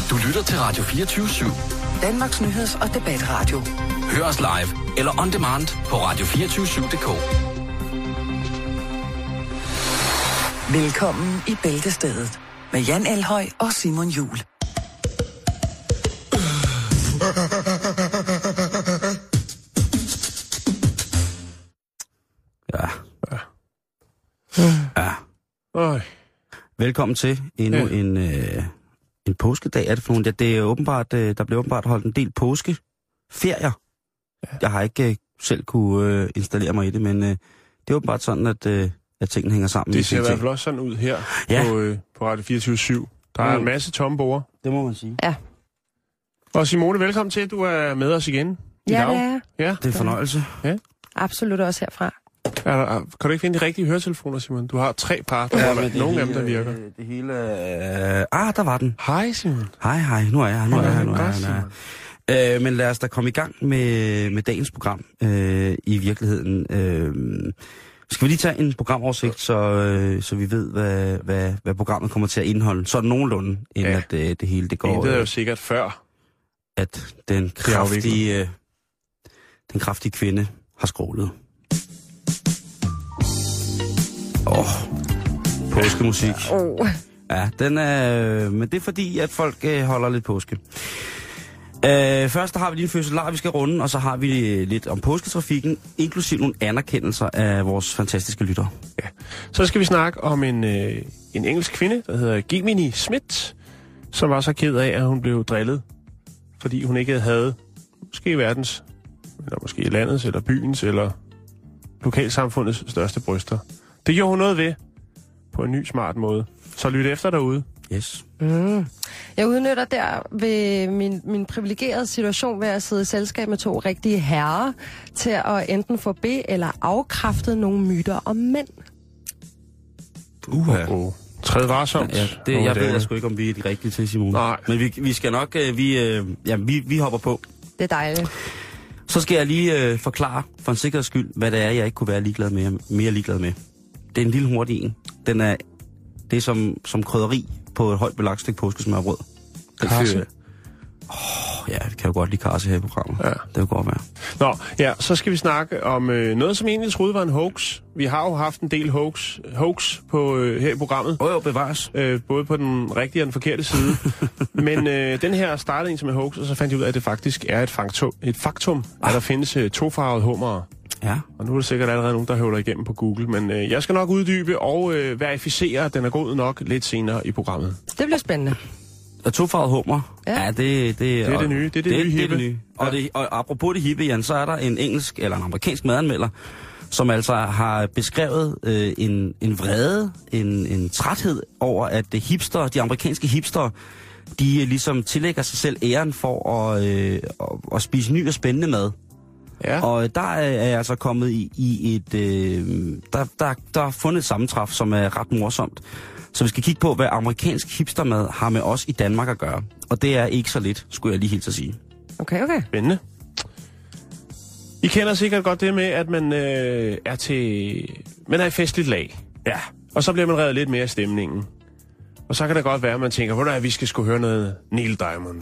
Du lytter til Radio 24/7. Danmarks nyheds- og debatradio. Hør os live eller on demand på radio247.dk. Velkommen i Bæltestedet med Jan Elhøj og Simon Juhl. Ja. Velkommen til endnu en påskedag. Er det for nogen? Det er åbenbart, der bliver åbenbart holdt en del påskeferier. Ja. Jeg har ikke selv kunne installere mig i det, men det er åbenbart sådan, at tingene hænger sammen. Det ser i hvert fald også sådan ud her på Radio 24/7. Der er en masse tomme borde. Det må man sige. Ja. Og Simone, velkommen til. Du er med os igen i dag. Det er. Ja, det er en fornøjelse. Ja. Absolut også herfra. Kan du ikke finde de rigtige høretelefoner, Simon? Du har 3 par. Nogle af dem, der virker. Det hele... der var den. Hej, Simon. Hej. Nu er jeg her. Men lad os da komme i gang med dagens program. I virkeligheden... Skal vi lige tage en programoversigt, så vi ved, hvad programmet kommer til at indeholde? Så nogenlunde, inden at det hele det går... Det er jo sikkert før. At den kraftige kvinde har skrålet. Påskemusik. Ja, den er... Men det er fordi, at folk holder lidt påske. Først har vi lige en fødselar, vi skal runde, og så har vi lidt om påsketrafikken, inklusive nogle anerkendelser af vores fantastiske lyttere. Ja. Så skal vi snakke om en engelsk kvinde, der hedder Gemini Smith, som var så ked af, at hun blev drillet, fordi hun ikke havde måske verdens, eller måske landets, eller byens, eller lokalsamfundets største bryster. Det gjorde hun noget ved på en ny, smart måde. Så lyt efter derude. Yes. Jeg udnytter der ved min privilegerede situation ved at sidde i selskab med 2 rigtige herrer til at enten få eller afkræftet nogle myter om mænd. Træd varsomt. Ja, jeg ved sgu ikke, om vi er de rigtige til, Simone. Nej. Men vi skal nok... Vi hopper på. Det er dejligt. Så skal jeg lige forklare for en sikkerheds skyld, hvad det er, jeg ikke kunne være mere ligeglad med. Det er en lille hurtig en. Det er som krydderi på et højt belagt stykke påskesmørbrød. Karse? Det kan jo godt lide karse her i programmet. Ja. Det vil godt være. Nå, ja, så skal vi snakke om noget, som egentlig troede var en hoax. Vi har jo haft en del hoax her i programmet. Bevares. Både på den rigtige og den forkerte side. Men den her startede en som en hoax, og så fandt jeg ud af, at det faktisk er et faktum, at der findes tofarvede hummere. Ja. Og nu er der sikkert allerede nogen, der høvler igennem på Google. Men jeg skal nok uddybe og verificere, at den er god nok lidt senere i programmet. Det bliver spændende. Og tofarvet hummer. Ja, det er det nye. Det er det nye hippe. Det nye. Og apropos det hippe, Jan, så er der en engelsk eller en amerikansk madanmelder, som altså har beskrevet en vrede, en træthed over, at de amerikanske hipster, de ligesom tillægger sig selv æren for at spise ny og spændende mad. Ja. Og der er jeg altså kommet i et... Der er fundet et sammentræf, som er ret morsomt. Så vi skal kigge på, hvad amerikansk hipstermad har med os i Danmark at gøre. Og det er ikke så lidt, skulle jeg lige helt at sige. Okay. Spændende. I kender sikkert godt det med, at man er i festligt lag. Ja. Og så bliver man revet lidt mere i stemningen. Og så kan det godt være, at man tænker, at vi skal sgu høre noget Neil Diamond.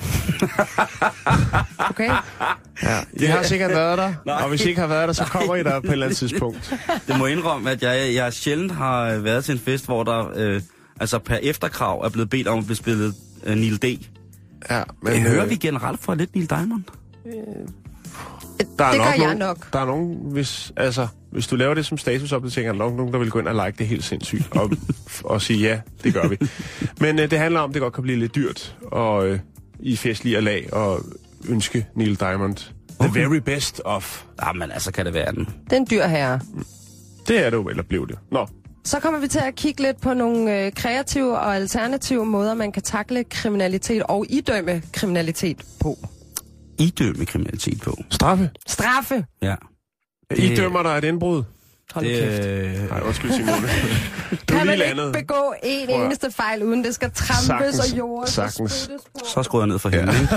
Okay. Ja, det har sikkert været der. Nej. Og hvis I ikke har været der, så kommer I der på et eller andet tidspunkt. Det må indrømme, at jeg sjældent har været til en fest, hvor der per efterkrav er blevet bedt om at blive spillet Neil D. Ja, men hører vi generelt fra lidt Neil Diamond? Det gør jeg nok. Der er nogen, hvis du laver det som statusopdatering, er der nok nogen, der vil gå ind og like det helt sindssygt. og sige, ja, det gør vi. Men det handler om, at det godt kan blive lidt dyrt. Og i festlige lag og ønske Neil Diamond the very best of. Jamen kan det være den. Det er en dyr herre. Det er det jo, eller blev det. Nå. Så kommer vi til at kigge lidt på nogle kreative og alternative måder, man kan takle kriminalitet og idømme kriminalitet på. Idømme kriminalitet på? Straffe? Ja. Idømmer dig et indbrud? Hold kæft. Nej, undskyld, Simone. Kan man ikke begå en eneste fejl, uden det skal trampes og jordes og spyttes på? Så skruer jeg ned for hende, ikke?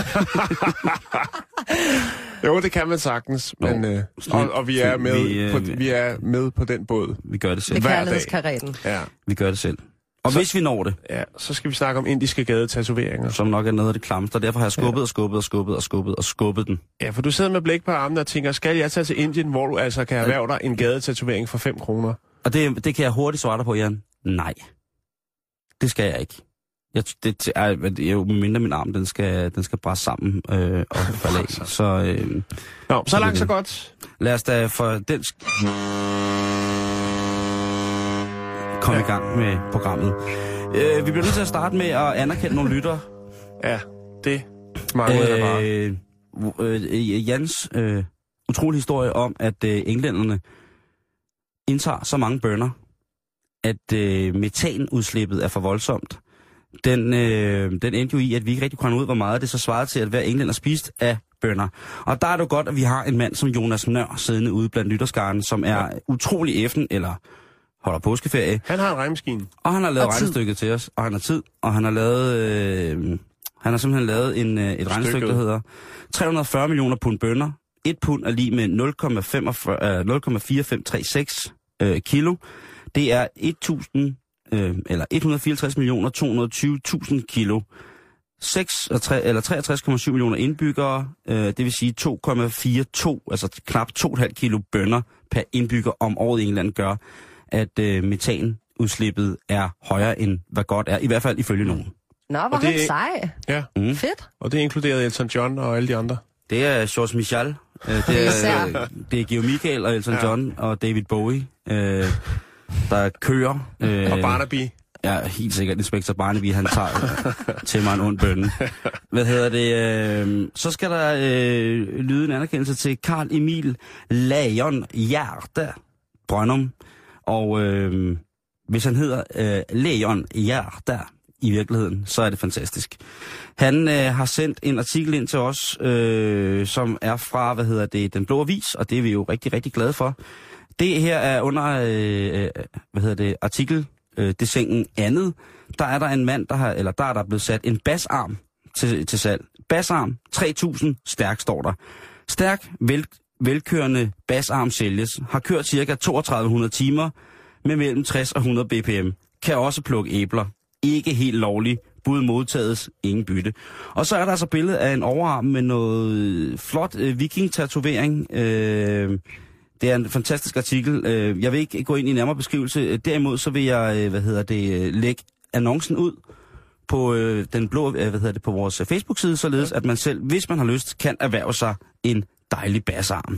Jo, det kan man sagtens, men og vi er med på den båd. Vi gør det selv. Det er kærlighedskaretten. Ja. Vi gør det selv. Og hvis vi når det... Ja, så skal vi snakke om indiske gadetatoveringer. Som nok er noget af det klammeste, og derfor har jeg skubbet den. Ja, for du sidder med blik på armen og tænker, skal jeg tage til Indien, hvor du altså kan erhverve dig en gadetatovering for 5 kroner? Og det kan jeg hurtigt svare dig på, Jan. Nej. Det skal jeg ikke. Det er jo mindre min arm, den skal bræsse sammen og falde af. Så, så langt så godt. Lad os da for den... Kom i gang med programmet. Vi bliver nødt til at starte med at anerkende nogle lyttere. Ja, det mangler jeg bare. Jans utrolig historie om, at englænderne indtager så mange bønner, at metanudslippet er for voldsomt. Den endte jo i, at vi ikke rigtig kunne ud, hvor meget det så svarede til, at hver englænder spiste af bønner. Og der er det godt, at vi har en mand som Jonas Nør siddende ude blandt lytterskaren, som er utrolig effen, eller holder påskeferie. Han har en regnemaskine. Og han har lavet regnestykket til os, og han har tid, og han har lavet... han har simpelthen lavet et regnestykke, der hedder 340 millioner pund bønner. 1 pund er lige med 0,4536 kilo. Det er 154.220.000 kilo. 63,7 millioner indbyggere, det vil sige 2,42, altså knap 2,5 kilo bønner per indbygger om året i England gør, at metanudslippet er højere end hvad godt er, i hvert fald ifølge nogen. Nå, hvor han sej. Ja. Fedt. Og det inkluderede Elton John og alle de andre. Det er George Michael, det er Georg Michael og Elton John og David Bowie, der kører. Og Barnaby. Ja, helt sikkert. Inspektor Barnaby, han tager til mig en ond bønne. Hvad hedder det? Så skal der lyde en anerkendelse til Carl Emil Leon Hjerte Brøndum. Og hvis han hedder Leon Hjerte i virkeligheden, så er det fantastisk. Han har sendt en artikel ind til os, som er fra, Den Blå Avis, og det er vi jo rigtig, rigtig glade for. Det her er under, artikel desengen andet. Der er der en mand, der er blevet sat en basarm til salg. Basarm, 3.000, stærk står der. Stærk, velkørende basarm sælges. Har kørt ca. 3200 timer med mellem 60 og 100 bpm. Kan også plukke æbler. Ikke helt lovligt. Bud modtages, ingen bytte. Og så er der altså billede af en overarm med noget flot viking-tatovering. Det er en fantastisk artikel. Jeg vil ikke gå ind i nærmere beskrivelse. Derimod så vil jeg, lægge annoncen ud på den blå, på vores Facebook-side, således at man selv, hvis man har lyst, kan erhverve sig en dejlig basarm.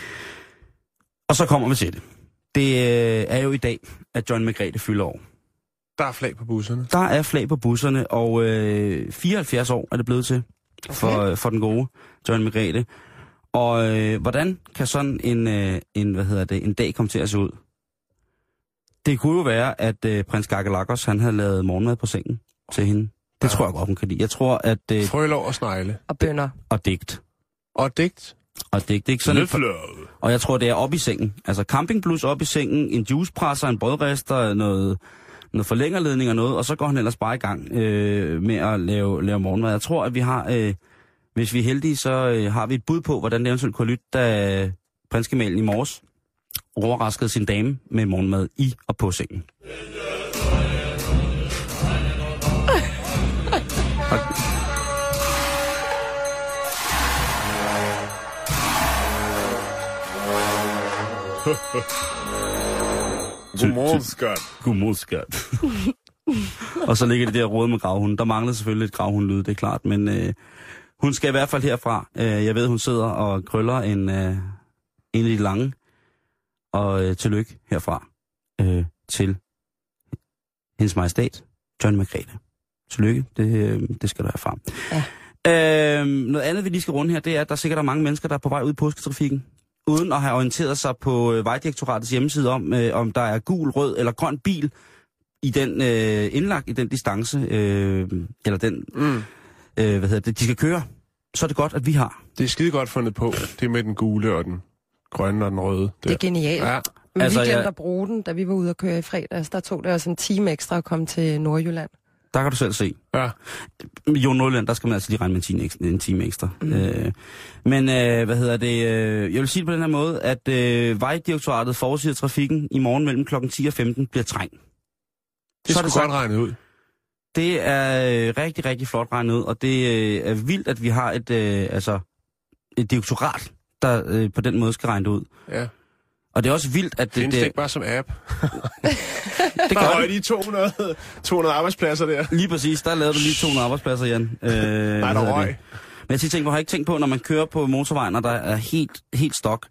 Og så kommer vi til det. Det er jo i dag, at John Margrethe fylder år. Der er flag på busserne. Der er flag på busserne, og 74 år er det blevet til for den gode John Margrethe. Og hvordan kan sådan en dag komme til at se ud? Det kunne jo være, at prins Gagalakos, han havde lavet morgenmad på sengen til hende. Det tror jeg godt, hun kan lide. Jeg tror, at... Frølår og snegle. Og bønner. Og digt. Og digt. Og digt, ikke? Sådan og jeg tror, det er op i sengen. Altså campingblus op i sengen, en juicepresser, en brødrester, noget forlængerledning og noget, og så går han ellers bare i gang med at lave morgenmad. Jeg tror, at vi har... Hvis vi er heldige, så har vi et bud på, hvordan det eventuelt kunne lytte, da prinsgemalen i morges overraskede sin dame med morgenmad i og på sengen. Godmorgen, skat. Godmorgen, skat. Og så ligger det der råd med gravhunden. Der mangler selvfølgelig et gravhundlyd, det er klart, men... Hun skal i hvert fald herfra. Jeg ved, hun sidder og krøller en af de lange. Og tillykke herfra til hendes majestæt, John Margrethe. Tillykke, det skal du herfra. Ja. Noget andet, vi lige skal runde her, det er, at der sikkert er mange mennesker, der er på vej ud i påsketrafikken, uden at have orienteret sig på Vejdirektoratets hjemmeside om der er gul, rød eller grøn bil i den indlagt i den distance, eller den... de skal køre, så er det godt, at vi har. Det er skide godt fundet på, det med den gule og den grønne og den røde. Der. Det er genialt. Ja. Men altså, vi glemte at bruge den, da vi var ude at køre i fredags. Der tog det også en time ekstra at komme til Nordjylland. Der kan du selv se. Ja. Jo, Nordjylland, der skal man altså lige regne med en time ekstra. Men jeg vil sige det på den her måde, at Vejdirektoratet forudsiger trafikken i morgen mellem kl. 10 og 15 bliver trængt. Det er godt regnet ud. Det er rigtig, rigtig flot regnet ud, og det er vildt, at vi har et direktorat, der på den måde skal regne det ud. Ja. Og det er også vildt, at findes det ikke bare som app? Det der er de 200 arbejdspladser der. Lige præcis, der lavede du lige 200 arbejdspladser, Jan. Nej, der røg. Men jeg har ikke tænkt på, når man kører på motorvejen, og der er helt stok.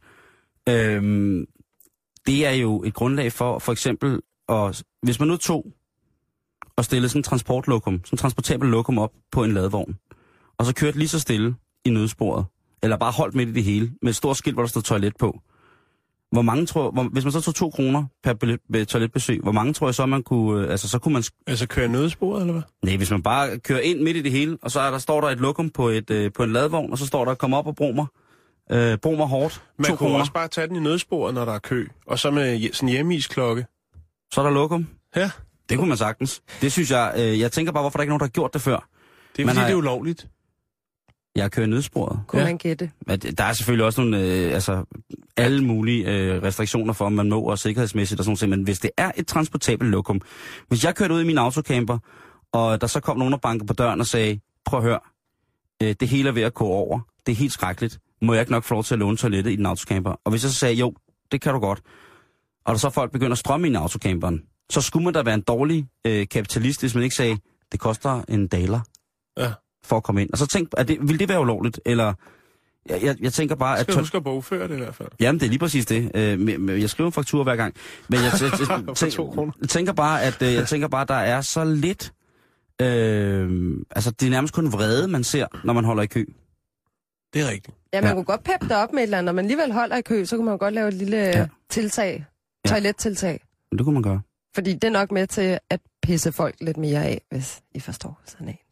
Det er jo et grundlag for eksempel, hvis man nu tog og stillede sådan en transportabel lokum op på en ladevogn, og så kørte lige så stille i nødsporet, eller bare holdt midt i det hele, med et stort skilt, hvor der stod toilet på. Hvor mange hvis man så tog 2 kroner per toiletbesøg, hvor mange tror jeg så, man kunne... så kunne man... Altså køre nødsporet, eller hvad? Nej, hvis man bare kører ind midt i det hele, og så står der et lokum på en ladevogn, og så står der, kom op og brug mig hårdt. Man kunne også bare tage den i nødsporet, når der er kø, og så med sådan en hjemmeisklokke. Så er der lokum? Ja. Det kunne man sagtens. Det synes jeg tænker bare, hvorfor der ikke er nogen, der har gjort det før. Det er fordi, det er ulovligt. Jeg kører nødsporet. Kunne man gætte? Der er selvfølgelig også nogle, alle mulige restriktioner for, om man må og sikkerhedsmæssigt og sådan noget. Men hvis det er et transportabelt lokum, hvis jeg kørte ud i min autocamper, og der så kom nogen og bankede på døren og sagde, prøv at høre, det hele er ved at gå over, det er helt skrækkeligt, må jeg ikke nok få lov til at låne toilettet i den autocamper? Og hvis jeg så sagde, jo, det kan du godt, og der så folk begynder at strømme ind i autocamperen, så skulle man da være en dårlig kapitalist, hvis man ikke sagde, det koster $1. Ja. For at komme ind. Og så tænk, vil det være ulovligt? Eller, jeg tænker bare... Skal du huske at bogføre det i hvert fald? Jamen, det er lige præcis det. Jeg skriver en faktura hver gang. Men jeg tænker bare, at der er så lidt... det er nærmest kun vrede, man ser, når man holder i kø. Det er rigtigt. Ja, man kunne godt peppe det op med et eller andet. Når man alligevel holder i kø, så kunne man godt lave et lille tiltag. Toilettiltag. Det kunne man gøre. Fordi det er nok med til at pisse folk lidt mere af, hvis I forstår sådan en.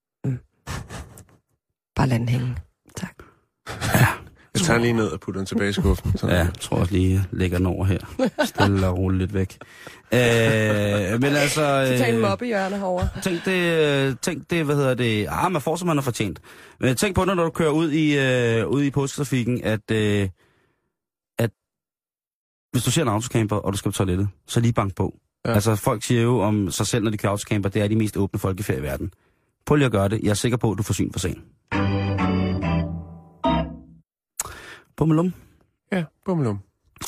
Bare lad den hænge. Tak. Ja. Jeg tager lige ned og putter den tilbage i skuffen. Ja, jeg tror også lige, jeg lægger den over her. Stille og roligt lidt væk. Men altså... Så tag en mobbehjørne herovre. Tænk det, hvad hedder det... man får, som man har fortjent. Men tænk på det, når du kører ud i påsketrafikken, at hvis du ser en autocamper, og du skal på toilettet, så lige bank på. Ja. Altså, folk siger jo om sig selv, når de kører autocamper, det er de mest åbne folkefærd i verden. Prøv lige at gøre det. Jeg er sikker på, at du får syn for sagen. Bummelum. Ja, bummelum.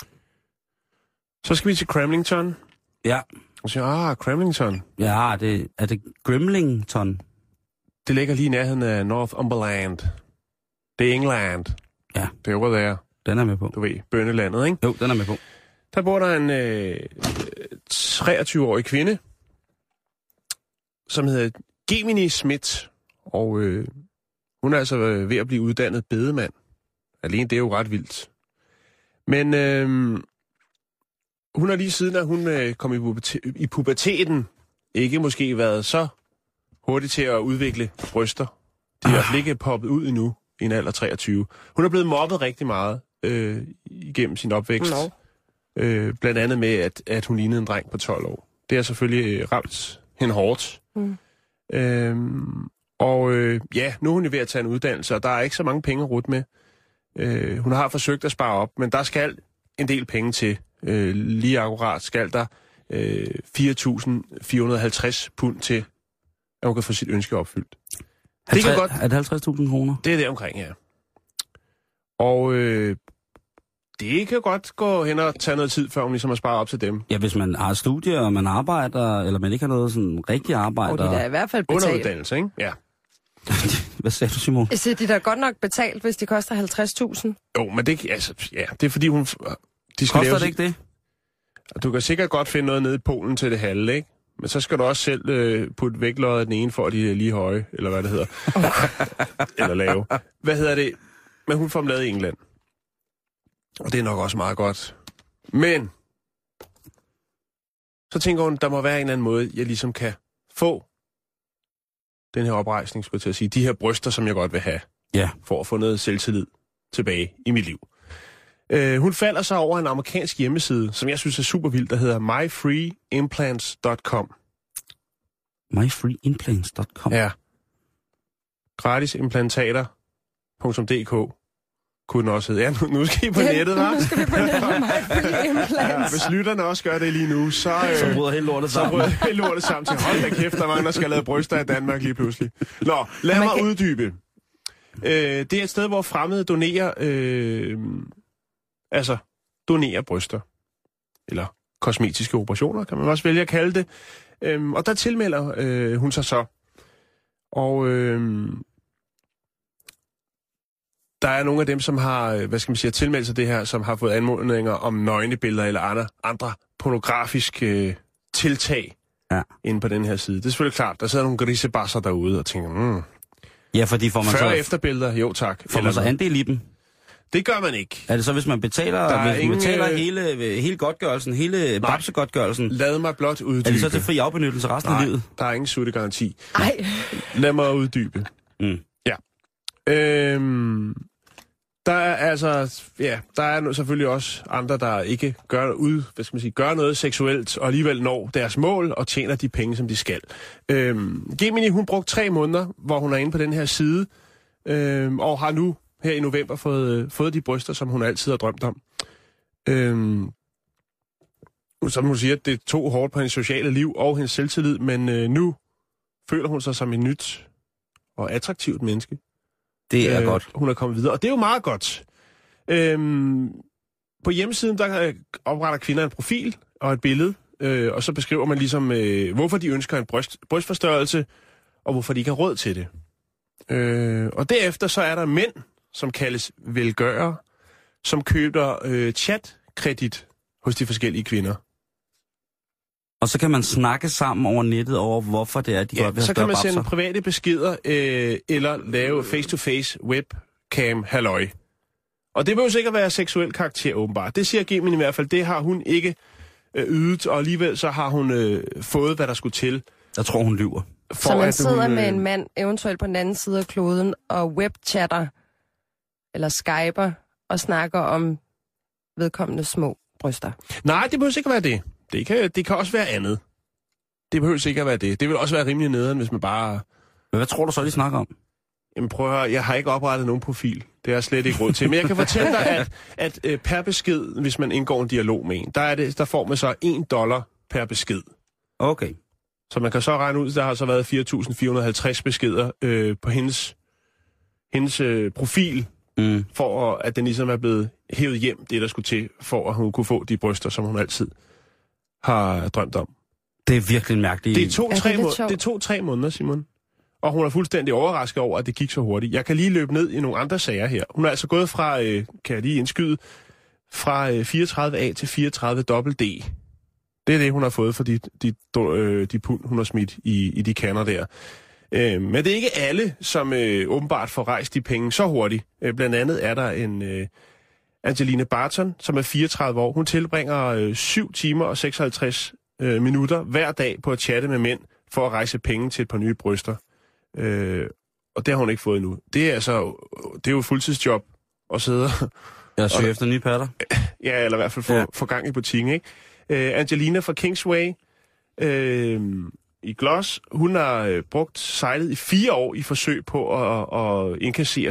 Så skal vi til Cramlington. Ja. Og siger, Cramlington. Ja, er det Grimlington? Det ligger lige i nærheden af Northumberland. Det er England. Ja. Det er over der. Den er med på. Du ved, bønnelandet, ikke? Jo, den er med på. Der bor der en 23-årig kvinde, som hedder Gemini Schmidt, og hun er altså ved at blive uddannet bedemand. Alene det er jo ret vildt. Men hun har lige siden, at hun kom i puberteten, ikke måske været så hurtig til at udvikle bryster. De har ikke poppet ud endnu i en alder 23. Hun er blevet mobbet rigtig meget igennem sin opvækst. No. Blandt andet med, at hun lignede en dreng på 12 år. Det har selvfølgelig ramt hende hårdt. Nu er hun ved at tage en uddannelse, og der er ikke så mange penge at rutte med. Hun har forsøgt at spare op, men der skal en del penge til. Lige akkurat skal der 4.450 pund til, at hun kan få sit ønske opfyldt. Det kan godt. Er det 50.000 kroner? Det er det omkring, ja. Og det kan godt gå hen og tage noget tid, før hun ligesom har sparet op til dem. Ja, hvis man har studier, og man arbejder, eller man ikke har noget sådan rigtig arbejde. Og de der er i hvert fald betalt. Underuddannelse, ikke? Ja. Hvad sagde du, Simon? Jeg siger, de der er godt nok betalt, hvis de koster 50.000. Jo, men det er fordi hun... De skal koster det ikke det? Du kan sikkert godt finde noget nede i Polen til det halve, ikke? Men så skal du også selv putte vægtløjet af den ene, for at de er lige høje, eller hvad det hedder. Eller lave. Hvad hedder det? Men hun får dem lavet i England. Og det er nok også meget godt. Men så tænker hun, der må være en eller anden måde, jeg ligesom kan få den her oprejsning, skulle jeg til at sige. De her bryster, som jeg godt vil have. Ja. For at få noget selvtillid tilbage i mit liv. Hun falder så over en amerikansk hjemmeside, som jeg synes er super vild, der hedder myfreeimplants.com. myfreeimplants.com? Ja. Gratisimplantater.dk. kunne den også hedde. Ja, nu skal I på nettet, hva'? Nu skal vi på nettet, MyFree Implants. Ja, hvis lytterne også gør det lige nu, så bryder hele lortet sammen. Så bryder hele lortet sammen til, hold da kæft, der er mange, der skal lave bryster i Danmark lige pludselig. Nå, lad mig uddybe. Det er et sted, hvor fremmede donerer, donerer bryster. Eller kosmetiske operationer, kan man også vælge at kalde det. Og der tilmelder hun sig så. Og der er nogle af dem, som har, tilmeldt sig det her, som har fået anmodninger om nøgnebilleder eller andre pornografiske tiltag inde på den her side. Det er selvfølgelig klart, der sidder nogle grisebasser derude og tænker, Ja, fordi får man før- og efterbilleder, jo tak. Får man så andel i dem? Det gør man ikke. Er det så, hvis man betaler, hele godtgørelsen, hele babsegodtgørelsen? Lad mig blot uddybe. Er det så til fri afbenyttelse resten af livet? Der er ingen suttegaranti. Nej. Lad mig uddybe. Ja. Der er selvfølgelig også andre, der ikke gør noget seksuelt, og alligevel når deres mål og tjener de penge, som de skal. Gemini, hun brugte 3 måneder, hvor hun er inde på den her side, og har nu her i november fået de bryster, som hun altid har drømt om. Som hun siger, det tog hårdt på hendes sociale liv og hendes selvtillid, men nu føler hun sig som et nyt og attraktivt menneske. Det er godt. Hun er kommet videre, og det er jo meget godt. På hjemmesiden, der opretter kvinder en profil og et billede, og så beskriver man ligesom, hvorfor de ønsker en brystforstørrelse, og hvorfor de ikke har råd til det. Og derefter så er der mænd, som kaldes velgørere, som køber chatkredit hos de forskellige kvinder. Og så kan man snakke sammen over nettet over, hvorfor det er, de godt vil have så kan man babser. sende private beskeder, eller lave face-to-face webcam halløj. Og det vil jo sikkert være seksuel karakter, åbenbart. Det siger Gemini i hvert fald. Det har hun ikke ydet, og alligevel så har hun fået, hvad der skulle til. Jeg tror, hun lyver. Så man sidder med en mand, eventuelt på den anden side af kloden, og webchatter, eller skyper, og snakker om vedkommende små bryster. Nej, det behøver ikke være det. Det kan også være andet. Det behøver ikke at være det. Det vil også være rimelig nederen, hvis man bare... Men hvad tror du så, de snakker om? Jamen prøv at høre, jeg har ikke oprettet nogen profil. Det har jeg slet ikke råd til. Men jeg kan fortælle dig, at per besked, hvis man indgår en dialog med en, der får man så $1 per besked. Okay. Så man kan så regne ud, der har så været 4.450 beskeder på hendes profil, for at den ligesom er blevet hævet hjem, det der skulle til, for at hun kunne få de bryster, som hun altid har drømt om. Det er virkelig en mærkelig... Det tog 3 måneder, Simon. Og hun er fuldstændig overrasket over, at det gik så hurtigt. Jeg kan lige løbe ned i nogle andre sager her. Hun er altså gået fra, kan jeg lige indskyde, fra 34A til 34D. Det er det, hun har fået for de pund, hun har smidt i de kander der. Men det er ikke alle, som åbenbart får rejst de penge så hurtigt. Blandt andet er der en Angelina Barton, som er 34 år. Hun tilbringer 7 timer og 56 minutter hver dag på at chatte med mænd for at rejse penge til et par nye bryster. Og det har hun ikke fået endnu. Det er jo fuldtidsjob at sidde Jeg søger efter nye patter. Ja, eller i hvert fald få gang i butikken, ikke? Angelina fra Kingsway i Gloss, hun har sejlet i 4 år i forsøg på at indkassere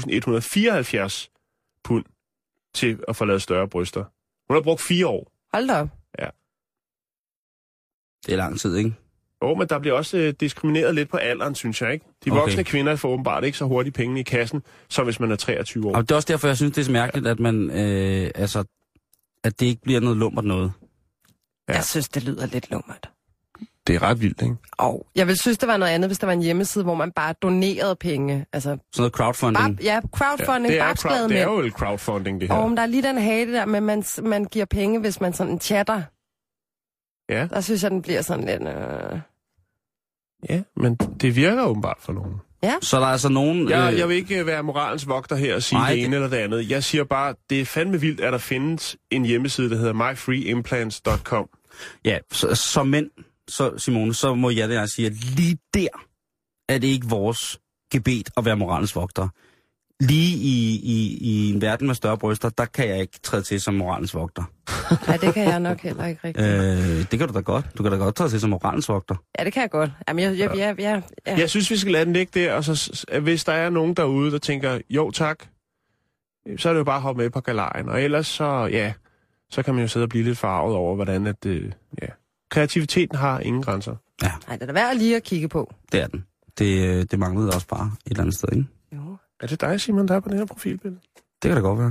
4.174 pund til at få lavet større bryster. Hun har brugt 4 år. Hold da op. Ja. Det er lang tid, ikke? Jo, men der bliver også diskrimineret lidt på alderen, synes jeg, ikke? De voksne kvinder får åbenbart ikke så hurtigt penge i kassen, som hvis man er 23 år. Og det er også derfor, jeg synes, det er så mærkeligt, at man, at det ikke bliver noget lummert noget. Ja. Jeg synes, det lyder lidt lummert. Det er ret vildt, ikke? Og jeg vil synes, det var noget andet, hvis der var en hjemmeside, hvor man bare donerede penge. Altså, sådan noget crowdfunding. Crowdfunding. Ja, det er jo et crowdfunding, det her. Og der er lige den hate der, men man giver penge, hvis man sådan chatter. Ja. Der synes jeg, den bliver sådan lidt... Ja, men det virker åbenbart for nogen. Ja. Så der er altså nogen... Jeg vil ikke være moralens vogter her og sige det ene eller det andet. Jeg siger bare, det er fandme vildt, at der findes en hjemmeside, der hedder myfreeimplants.com. Ja, så mænd, så Simone, så må jeg da sige, at lige der er det ikke vores gebet at være moralens vogter. Lige i en verden med større bryster, der kan jeg ikke træde til som moralens vogter. Nej, det kan jeg nok heller ikke rigtigt. Det kan du da godt. Du kan da godt træde til som moralens vogter. Ja, det kan jeg godt. Jamen, ja. Jeg synes, vi skal lade den ligge der, og så hvis der er nogen derude, der tænker, jo tak, så er det jo bare at hoppe med på galejen. Og ellers så kan man jo sidde og blive lidt farvet over, hvordan kreativiteten har ingen grænser. Ja. Nej, det er da værd lige at kigge på. Det er den. Det manglede også bare et eller andet sted, ikke? Jo. Er det dig, Simon, der er på det her profilbillede? Det kan da godt være.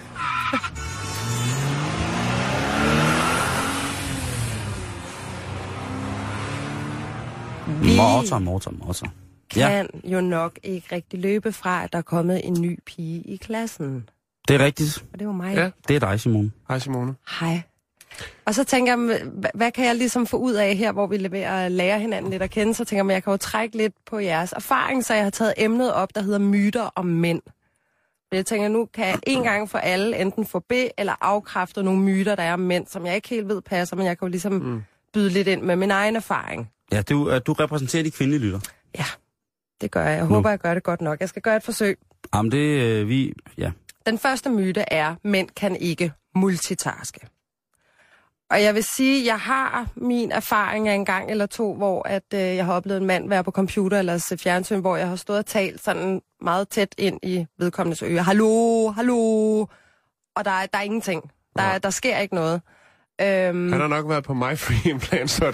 Morter. Kan jo nok ikke rigtig løbe fra, at der er kommet en ny pige i klassen. Det er rigtigt. Og det er jo mig. Ja. Det er dig, Simone. Hej, Simone. Hej. Og så tænker jeg, hvad kan jeg ligesom få ud af her, hvor vi leverer og lærer hinanden lidt at kende? Så tænker jeg, jeg kan jo trække lidt på jeres erfaring, så jeg har taget emnet op, der hedder myter om mænd. Jeg tænker, nu kan jeg en gang for alle enten få eller afkræfte nogle myter, der er om mænd, som jeg ikke helt ved passer, men jeg kan jo ligesom byde lidt ind med min egen erfaring. Ja, du repræsenterer de kvindelige lytter. Ja, det gør jeg. Jeg håber, jeg gør det godt nok. Jeg skal gøre et forsøg. Jamen ja. Den første myte er, mænd kan ikke multitaske. Og jeg vil sige, jeg har min erfaring af en gang eller to, hvor at, jeg har oplevet en mand være på computer eller se fjernsyn, hvor jeg har stået og talt sådan meget tæt ind i vedkommendes øre. Hallo, hallo. Og der er ingenting. Der sker ikke noget. Han har nok været på myfreeimplants.com.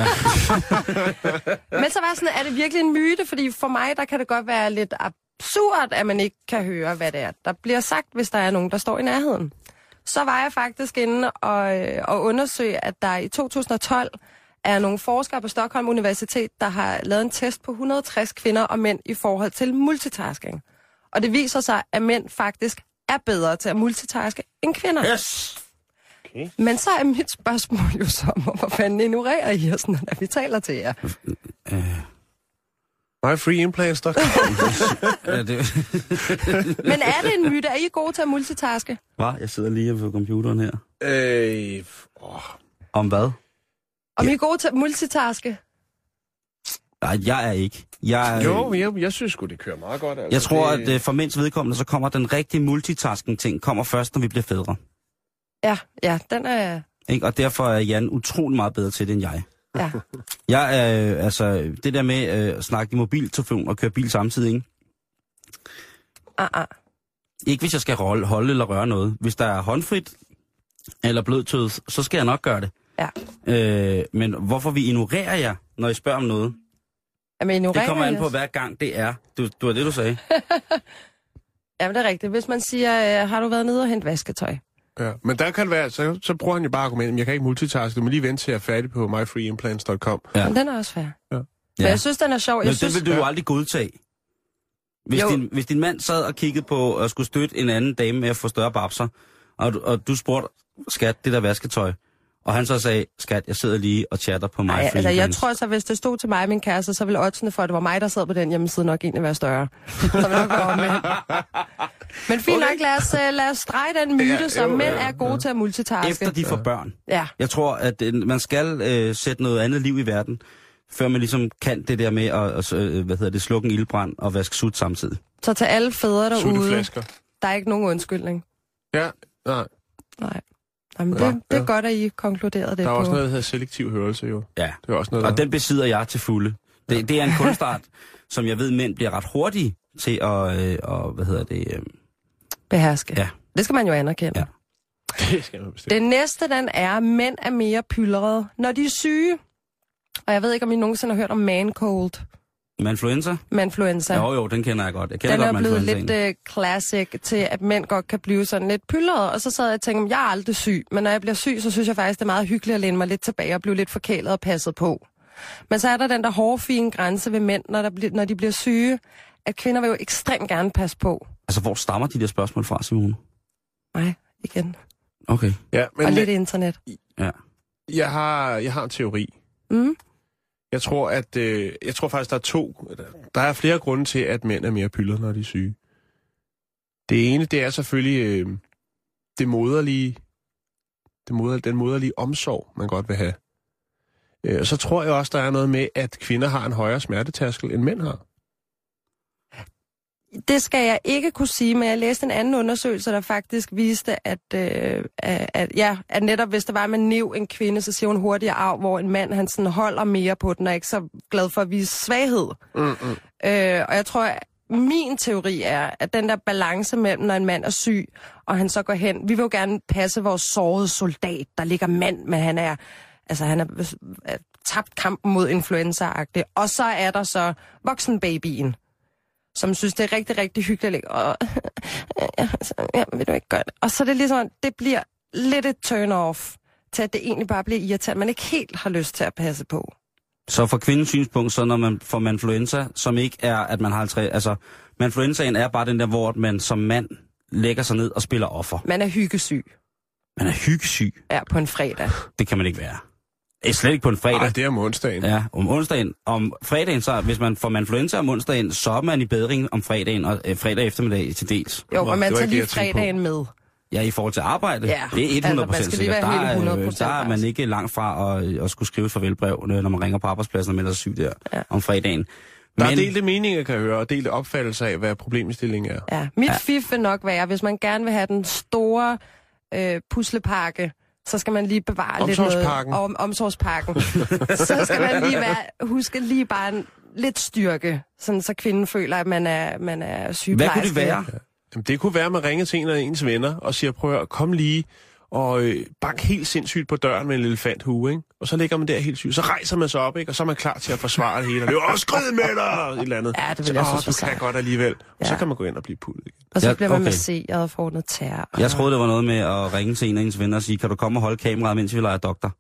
Men så var sådan, er det virkelig en myte? Fordi for mig, der kan det godt være lidt absurd, at man ikke kan høre, hvad det er, der bliver sagt, hvis der er nogen, der står i nærheden. Så var jeg faktisk inde og undersøge, at der i 2012 er nogle forskere på Stockholm Universitet, der har lavet en test på 160 kvinder og mænd i forhold til multitasking. Og det viser sig, at mænd faktisk er bedre til at multitaske end kvinder. Yes! Okay. Men så er mit spørgsmål jo så, hvor fanden ignorerer I os, når vi taler til jer? myfreeimplants.com. Men er det en myte? Er I gode til at multitaske? Hvad? Jeg sidder lige på computeren her. Om hvad? Om I er gode til at multitaske? Nej, jeg er ikke. Jeg synes sgu, det kører meget godt. Altså. Jeg tror, at for mænds vedkommende, så kommer den rigtige multitasking-ting kommer først, når vi bliver fædre. Ja, den er... Ikke? Og derfor er Jan utrolig meget bedre til det, end jeg. Ja. Jeg er, det der med at snakke i mobiltelefon og køre bil samtidig, ikke? Ikke hvis jeg skal holde eller røre noget. Hvis der er håndfrit eller blødtød, så skal jeg nok gøre det. Ja. Men hvorfor vi ignorerer jer, når I spørger om noget? Det kommer an på, hver gang det er. Det var det, du sagde. Jamen, det er rigtigt. Hvis man siger, har du været nede og hentet vasketøj? Ja, men der kan det være, så bruger han jo bare argumentet, jeg kan ikke multitaske, men lige vente til jeg er færdig på myfreeimplants.com. Ja. Men den er også fair. Ja. Men jeg synes, den er sjov. Men det vil du jo aldrig godtage. Hvis din mand sad og kiggede på at skulle støtte en anden dame med at få større babser, og du spurgte, skat, det der vasketøj, og han så sagde, skat, jeg sidder lige og chatter på mig. Altså, jeg tror så, hvis det stod til mig og min kæreste, så ville oddsene for, at det var mig, der sad på den hjemmeside, nok egentlig være større. Så vil nok være omvendt. Men fint nok, lad os strege den myte, så mænd er gode til at multitaske. Efter de får børn. Ja. Jeg tror, at man skal sætte noget andet liv i verden, før man ligesom kan det der med at slukke en ildbrand og vaske sut samtidig. Så til alle fædre derude, der er ikke nogen undskyldning. Ja, nej. Jamen, det er godt, at I konkluderede det. Der er også noget, der hedder selektiv hørelse, jo. Ja, det er også noget, og den besidder jeg til fulde. Det er en kunstart, som jeg ved, mænd bliver ret hurtige til at beherske. Ja. Det skal man jo anerkende. Ja. Det skal man bestemt. Den næste, den er, mænd er mere pyldrede, når de er syge. Og jeg ved ikke, om I nogensinde har hørt om man-cold. Manfluenza? Jo, den kender jeg godt. Den er blevet lidt classic til, at mænd godt kan blive sådan lidt pyldrede. Og så sad jeg og tænkte, jeg er aldrig syg. Men når jeg bliver syg, så synes jeg faktisk, det er meget hyggeligt at læne mig lidt tilbage og blive lidt forkælet og passet på. Men så er der den der hårde, fine grænse ved mænd, når de bliver syge, at kvinder vil jo ekstremt gerne passe på. Altså, hvor stammer de der spørgsmål fra, Simone? Nej, igen. Okay. Ja, men og lidt internet. Ja. Jeg har en teori. Jeg tror faktisk, der er flere grunde til, at mænd er mere pyldrede, når de er syge. Det ene, det er selvfølgelig den moderlige omsorg, man godt vil have. Og så tror jeg også, der er noget med, at kvinder har en højere smertetærskel, end mænd har. Det skal jeg ikke kunne sige, men jeg læste en anden undersøgelse, der faktisk viste, at netop hvis der var med en kvinde, så siger hun hurtigere af, hvor en mand han sådan holder mere på den, og ikke så glad for at vise svaghed. Og jeg tror, min teori er, at den der balance mellem, når en mand er syg, og han så går hen, vi vil jo gerne passe vores sårede soldat, der ligger mand, men han er tabt kampen mod influenza-agtigt. Og så er der så voksenbabyen, som synes, det er rigtig, rigtig hyggeligt. Og vil du ikke gøre det? Og så er det ligesom, det bliver lidt et turn-off til, at det egentlig bare bliver irriterende, man ikke helt har lyst til at passe på. Så fra kvindens synspunkt, så når man får manfluenza, som ikke er, at man har 50... Altså, manfluenzaen er bare den der, hvor man som mand lægger sig ned og spiller offer. Man er hyggesyg. Man er hyggesyg? Ja, på en fredag. Det kan man ikke være. Slet ikke på en fredag. Nej, det er om onsdagen. Ja, om onsdagen. Om fredagen, så hvis man får manfluenza om onsdagen, så er man i bedring om fredagen og fredag eftermiddag til dels. Jo, og man tager lige fredagen med. Ja, i forhold til arbejde. Ja, det er 100% altså, sikkert. Der er man ikke ikke langt fra at skulle skrive et farvelbrev, når man ringer på arbejdspladsen og melder sig syg der om fredagen. Der er delte meninger, kan jeg høre, og delte opfattelse af, hvad problemstillingen er. Ja, mit fif vil nok være, hvis man gerne vil have den store puslepakke, så skal man lige bevare lidt noget om omsorgspakken. Så skal man lige huske lige bare lidt styrke, sådan så kvinden føler, at man er sygeplejerske. Hvad kunne det være? Ja. Jamen, det kunne være, at man ringer til en af ens venner og siger, prøv at komme lige og bank helt sindssygt på døren med en elefanthue, ikke? Og så ligger man der helt sygt. Så rejser man sig op, ikke? Og så er man klar til at forsvare det hele. Og det er skrid med dig! Et eller andet. Ja, det vil jeg synes. Så kan godt alligevel. Og så kan man gå ind og blive puttet igen. Og så bliver man masseret og får noget tær. Jeg troede, det var noget med at ringe til en af ens venner og sige, kan du komme og holde kameraet, mens vi leger doktor?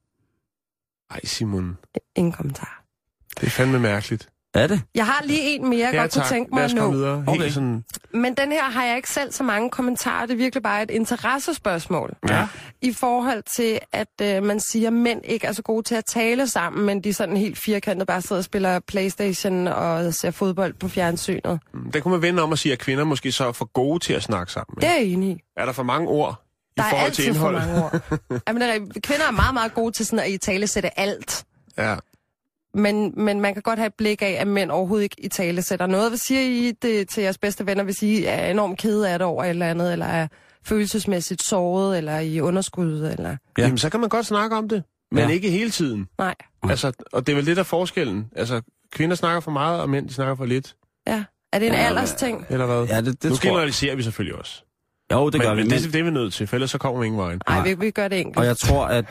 Ej, Simon. Ingen kommentar. Det er fandme mærkeligt. Er det? Jeg har lige en mere, jeg godt kunne tænke mig at nå. Okay. Sådan... Men den her har jeg ikke selv så mange kommentarer. Det er virkelig bare et interessespørgsmål. Ja. I forhold til, at man siger, at mænd ikke er så gode til at tale sammen, men de sådan helt firkantet bare sidder og spiller PlayStation og ser fodbold på fjernsynet. Det kunne man vende om at sige, at kvinder måske så er for gode til at snakke sammen. Det er jeg enig i. Er der for mange ord i forhold til indhold? Der er altid for mange ord. Jamen, kvinder er meget, meget gode til sådan at italesætte alt. Ja. Men man kan godt have et blik af, at mænd overhovedet ikke italesætter noget. Hvad siger I det til jeres bedste venner, hvis I er enormt kede af det over et eller andet, eller er følelsesmæssigt såret, eller i underskud, eller... Ja. Jamen, så kan man godt snakke om det, men ikke hele tiden. Nej. Altså, og det er vel det, der er forskellen. Altså, kvinder snakker for meget, og mænd de snakker for lidt. Ja. Er det en aldersting? Eller hvad? Ja, det nu generaliserer vi selvfølgelig også. Jo, det gør vi. Men det er vi nødt til, for ellers så kommer vi ingen vejen. Nej, vi gør det enkelt. Og jeg tror, at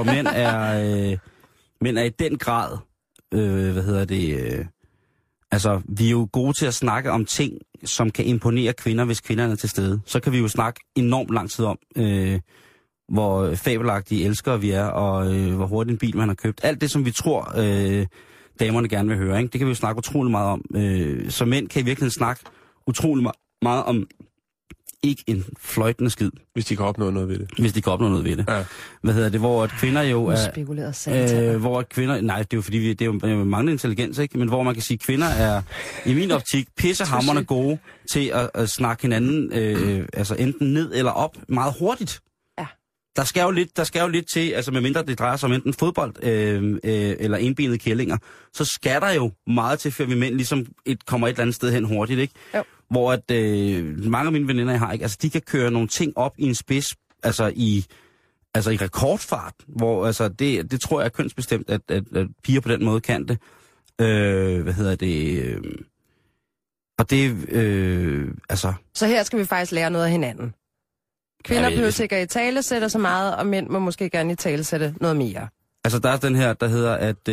mænd er i den grad... altså, vi er jo gode til at snakke om ting, som kan imponere kvinder, hvis kvinderne er til stede. Så kan vi jo snakke enormt lang tid om, hvor fabelagtige elskere vi er, og hvor hurtigt en bil man har købt. Alt det, som vi tror, damerne gerne vil høre, ikke? Det kan vi jo snakke utrolig meget om. Så mænd kan i virkeligheden snakke utrolig meget om ikke en fløjtende skid. Hvis de kan opnå noget ved det. Hvis de kan opnå noget ved det. Ja. Hvor at kvinder jo er... Spekuleret satan. Hvor at kvinder... Nej, det er jo fordi, det er jo manglende intelligens, ikke? Men hvor man kan sige, at kvinder er, i min optik, pissehamrende gode til at snakke hinanden altså enten ned eller op meget hurtigt. Ja. Der skal jo lidt til, altså medmindre det drejer sig om enten fodbold eller enbenede kællinger, så skal der jo meget til, før vi mænd ligesom kommer et eller andet sted hen hurtigt, ikke? Jo. Hvor at mange af mine veninder, jeg har, ikke, altså de kan køre nogle ting op i en spids, altså i rekordfart, hvor altså det tror jeg er kønsbestemt, at piger på den måde kan det. Og det, altså... Så her skal vi faktisk lære noget af hinanden. Kvinder behøver sikkert i talesætte så meget, og mænd må måske gerne i talesætte noget mere. Altså der er den her, der hedder, at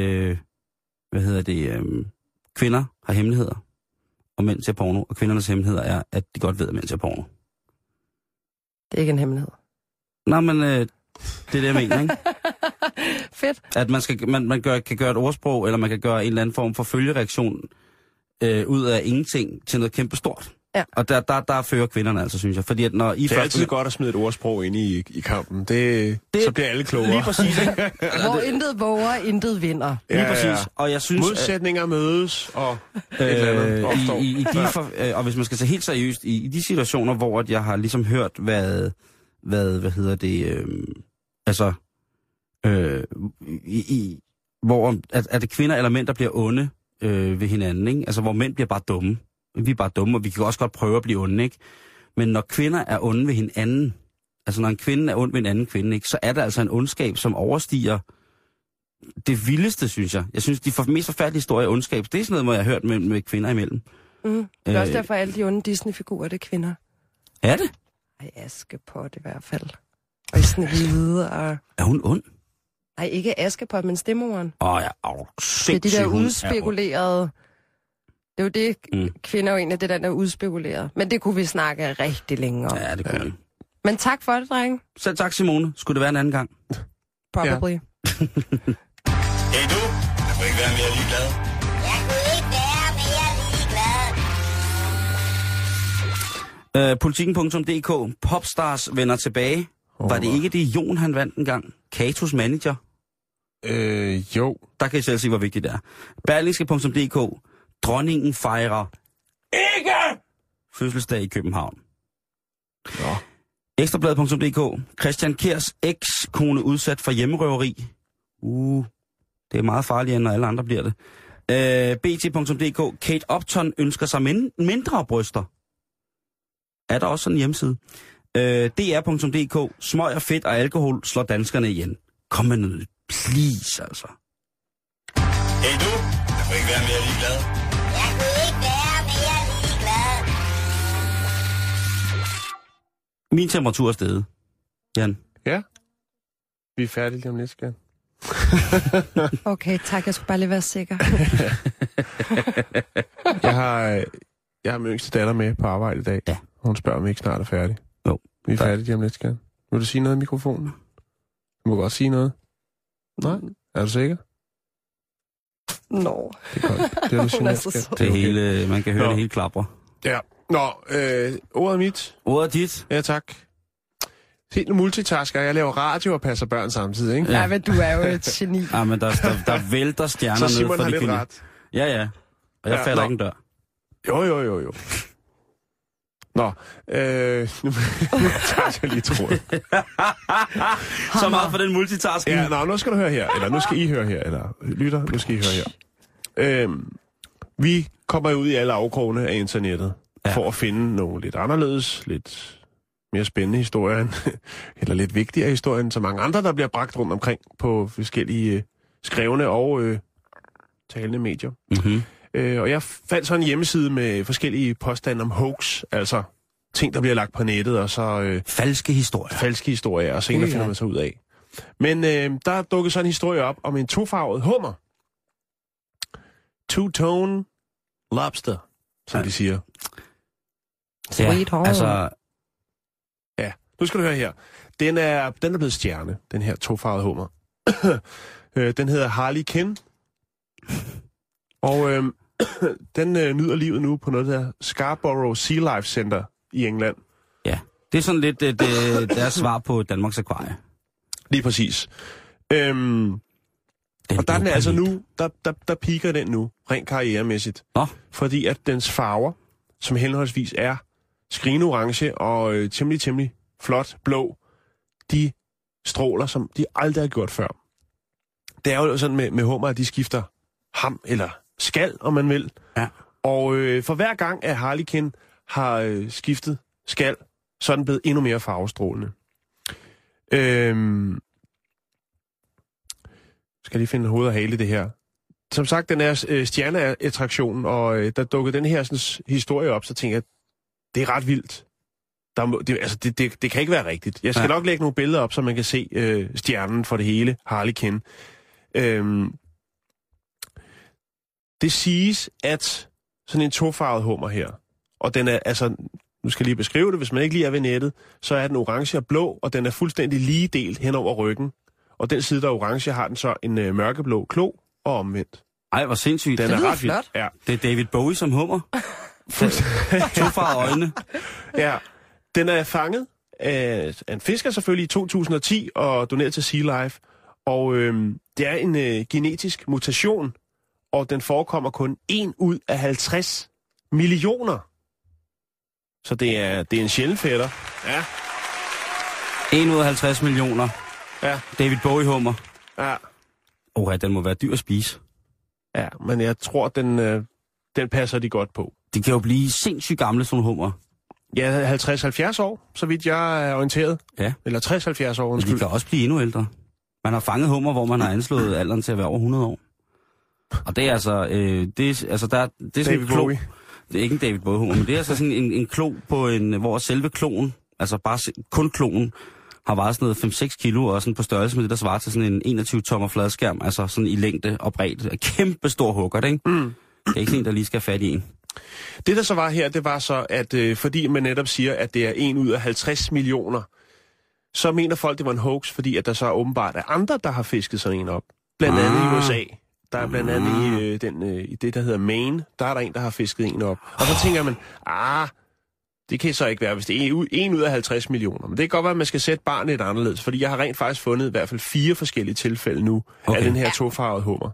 kvinder har hemmeligheder, og mænd ser porno, og kvindernes hemmeligheder er, at de godt ved, at mænd ser porno. Det er ikke en hemmelighed. Nej, men det er det, jeg mener, ikke? Fedt. At man kan gøre et ordsprog, eller man kan gøre en eller anden form for følgereaktion ud af ingenting til noget kæmpe stort. Ja. Og der fører kvinderne altså, synes jeg. Fordi at når det er altid godt at smide et ordsprog ind i kampen. Så bliver alle klogere. Lige præcis, ikke? Hvor intet våger, intet vinder. Ja, lige præcis. Ja. Og jeg synes, modsætninger mødes, og et eller andet opstår. Og hvis man skal tage helt seriøst, i de situationer, hvor jeg har ligesom hørt, hvor er det kvinder eller mænd, der bliver onde ved hinanden, ikke? Altså, hvor mænd bliver bare dumme. Vi er bare dumme, og vi kan også godt prøve at blive onde, ikke? Men når kvinder er onde ved hinanden, altså når en kvinde er ond ved en anden kvinde, ikke, så er der altså en ondskab, som overstiger det vildeste, synes jeg. Jeg synes, de mest forfærdelige historier af ondskab, det er sådan noget, hvor jeg har hørt med kvinder imellem. Det er også derfor, alle de onde Disney-figurer, det er kvinder. Er det? Ej, Askepot i hvert fald. Og i Snehvide og... Er hun ond? Nej, ikke Askepot, men Stemmoren. Ja, Det er de der udspekulerede... Det er jo det, kvinder jo egentlig, det der udspekuleret. Men det kunne vi snakke rigtig længe om. Ja, det kunne vi. Men tak for det, drenge. Selv tak, Simone. Skulle det være en anden gang? Probably. Hey du, jeg kunne ikke være mere ligeglad. Politikken.dk. Popstars vender tilbage. Var det ikke det, Jon han vandt en gang? Katos manager? Jo. Der kan I selv se, hvor vigtigt det er. Berlingske.dk. Dronningen fejrer ikke fødselsdag i København. Nå. Ekstrabladet.dk. Christian Kjærs ekskone udsat for hjemmerøveri. Det er meget farligere, når alle andre bliver det. BT.dk. Kate Upton ønsker sig mindre bryster. Er der også sådan en hjemmeside? DR.dk. Smøg og fedt og alkohol slår danskerne igen. Kom med noget. Please, altså. Hey du, jeg kunne ikke være mere ligeglad. Min temperatur er steget. Jan. Ja. Vi er færdige lige om lidt, skal. Okay, tak. Jeg skulle bare lige være sikker. Jeg har min yngste datter med på arbejde i dag. Ja. Hun spørger, om vi ikke snart er færdige. Jo. Vi er færdige lige om lidt, skal. Vil du sige noget i mikrofonen? Du må godt sige noget. Nej? Er du sikker? Nå. Det er godt. Det er du Hun er siger, så skat. sød. Det hele, man kan høre Nå. det hele klapper. Ja. Nå, ordet er mit. Ordet dit. Ja, tak. Se, nu multitasker. Jeg laver radio og passer børn samtidig, ikke? Ja, men du er jo et geni. Ja, men der vælter stjerner Så ned Simon for har de lidt kvinder. ret. Ja. Og jeg falder ikke en dør. Jo. Nå, nu tager jeg lige tråden. Så meget for den multitasking. Ja, nu skal du høre her, eller nu skal I høre her, eller lytter, nu skal I høre her. Vi kommer ud i alle afkrogene af internettet, for at finde nogle lidt anderledes, lidt mere spændende historier, eller lidt vigtigere historier end så mange andre, der bliver bragt rundt omkring på forskellige skrevne og talende medier. Mm-hmm. Og jeg fandt så en hjemmeside med forskellige påstande om hoax, altså ting, der bliver lagt på nettet, og så... Falske historier. Og senere finder man så ud af. Men der dukkede så en historie op om en tofarvet hummer. Two-tone lobster, som de siger. Sweet home. Altså, Ja, nu skal du høre her. Den er blevet stjerne, den her tofarvede hummer. Den hedder Harley Quinn. Og den nyder livet nu på noget der Scarborough Sea Life Center i England. ja. Det er sådan lidt deres svar på Danmarks Akvarie. Lige præcis. Og der er den altså nu, der piker den nu, rent karrieremæssigt. Nå. Fordi at dens farver, som henholdsvis er skrigende orange og temmelig flot blå, de stråler, som de aldrig har gjort før. Det er jo sådan med hummer, at de skifter ham eller skal, om man vil. Ja. Og for hver gang, at Harley Quinn har skiftet skal, så er den blevet endnu mere farvestrålende. Skal lige finde hoved og hale i det her. Som sagt, den er stjerneattraktionen, og der dukkede den her sådan, historie op, så tænker jeg, det er ret vildt. Det kan ikke være rigtigt. Jeg skal nok lægge nogle billeder op, så man kan se stjernen for det hele, Harley Quinn. Det siges, at sådan en tofarvet hummer her, og den er, altså, nu skal jeg lige beskrive det, hvis man ikke lige er ved nettet, så er den orange og blå, og den er fuldstændig lige delt hen over ryggen. Og den side, der er orange, har den så en mørkeblå klo og omvendt. Ej, hvor sindssygt. Den er ret flot. vild. Ja. Det er David Bowie som hummer. Tofarvede øjne. Ja, den er fanget af en fisker selvfølgelig i 2010 og doneret til Sea Life. Og det er en genetisk mutation, og den forekommer kun 1 ud af 50 millioner. Så det er en sjælden fætter. Ja. 1 ud af 50 millioner. Ja. David Bowie hummer. Ja. Den må være dyr at spise. Ja, men jeg tror, den passer de godt på. De kan jo blive sindssygt gamle, sådan hummer. Ja, 50-70 år, så vidt jeg er orienteret. Ja. Eller 60-70 år, Men undskyld. de kan også blive endnu ældre. Man har fanget hummer, hvor man har anslået alderen til at være over 100 år. Og det er altså... det er sådan David Bowie. Det er ikke en David Bowie-hummer, men det er altså sådan en klo på hvor selve kloen, altså bare kun kloen, har vejet sådan noget 5-6 kilo, og sådan på størrelse med det, der svarer til sådan en 21-tommer fladskærm, altså sådan i længde og bredde. Kæmpe stor hugger, ikke? Det er ikke sådan, der lige skal have fat i en. Det, der så var her, det var så, at fordi man netop siger, at det er 1 ud af 50 millioner, så mener folk, det var en hoax, fordi at der så åbenbart er andre, der har fisket sådan en op. Blandt andet i USA. Der er blandt andet i det, der hedder Maine, der er der en, der har fisket en op. Og så tænker man, det kan så ikke være, hvis det er 1 ud af 50 millioner. Men det kan godt være, at man skal sætte barnet lidt anderledes, fordi jeg har rent faktisk fundet i hvert fald 4 forskellige tilfælde nu af den her tofarvede hummer.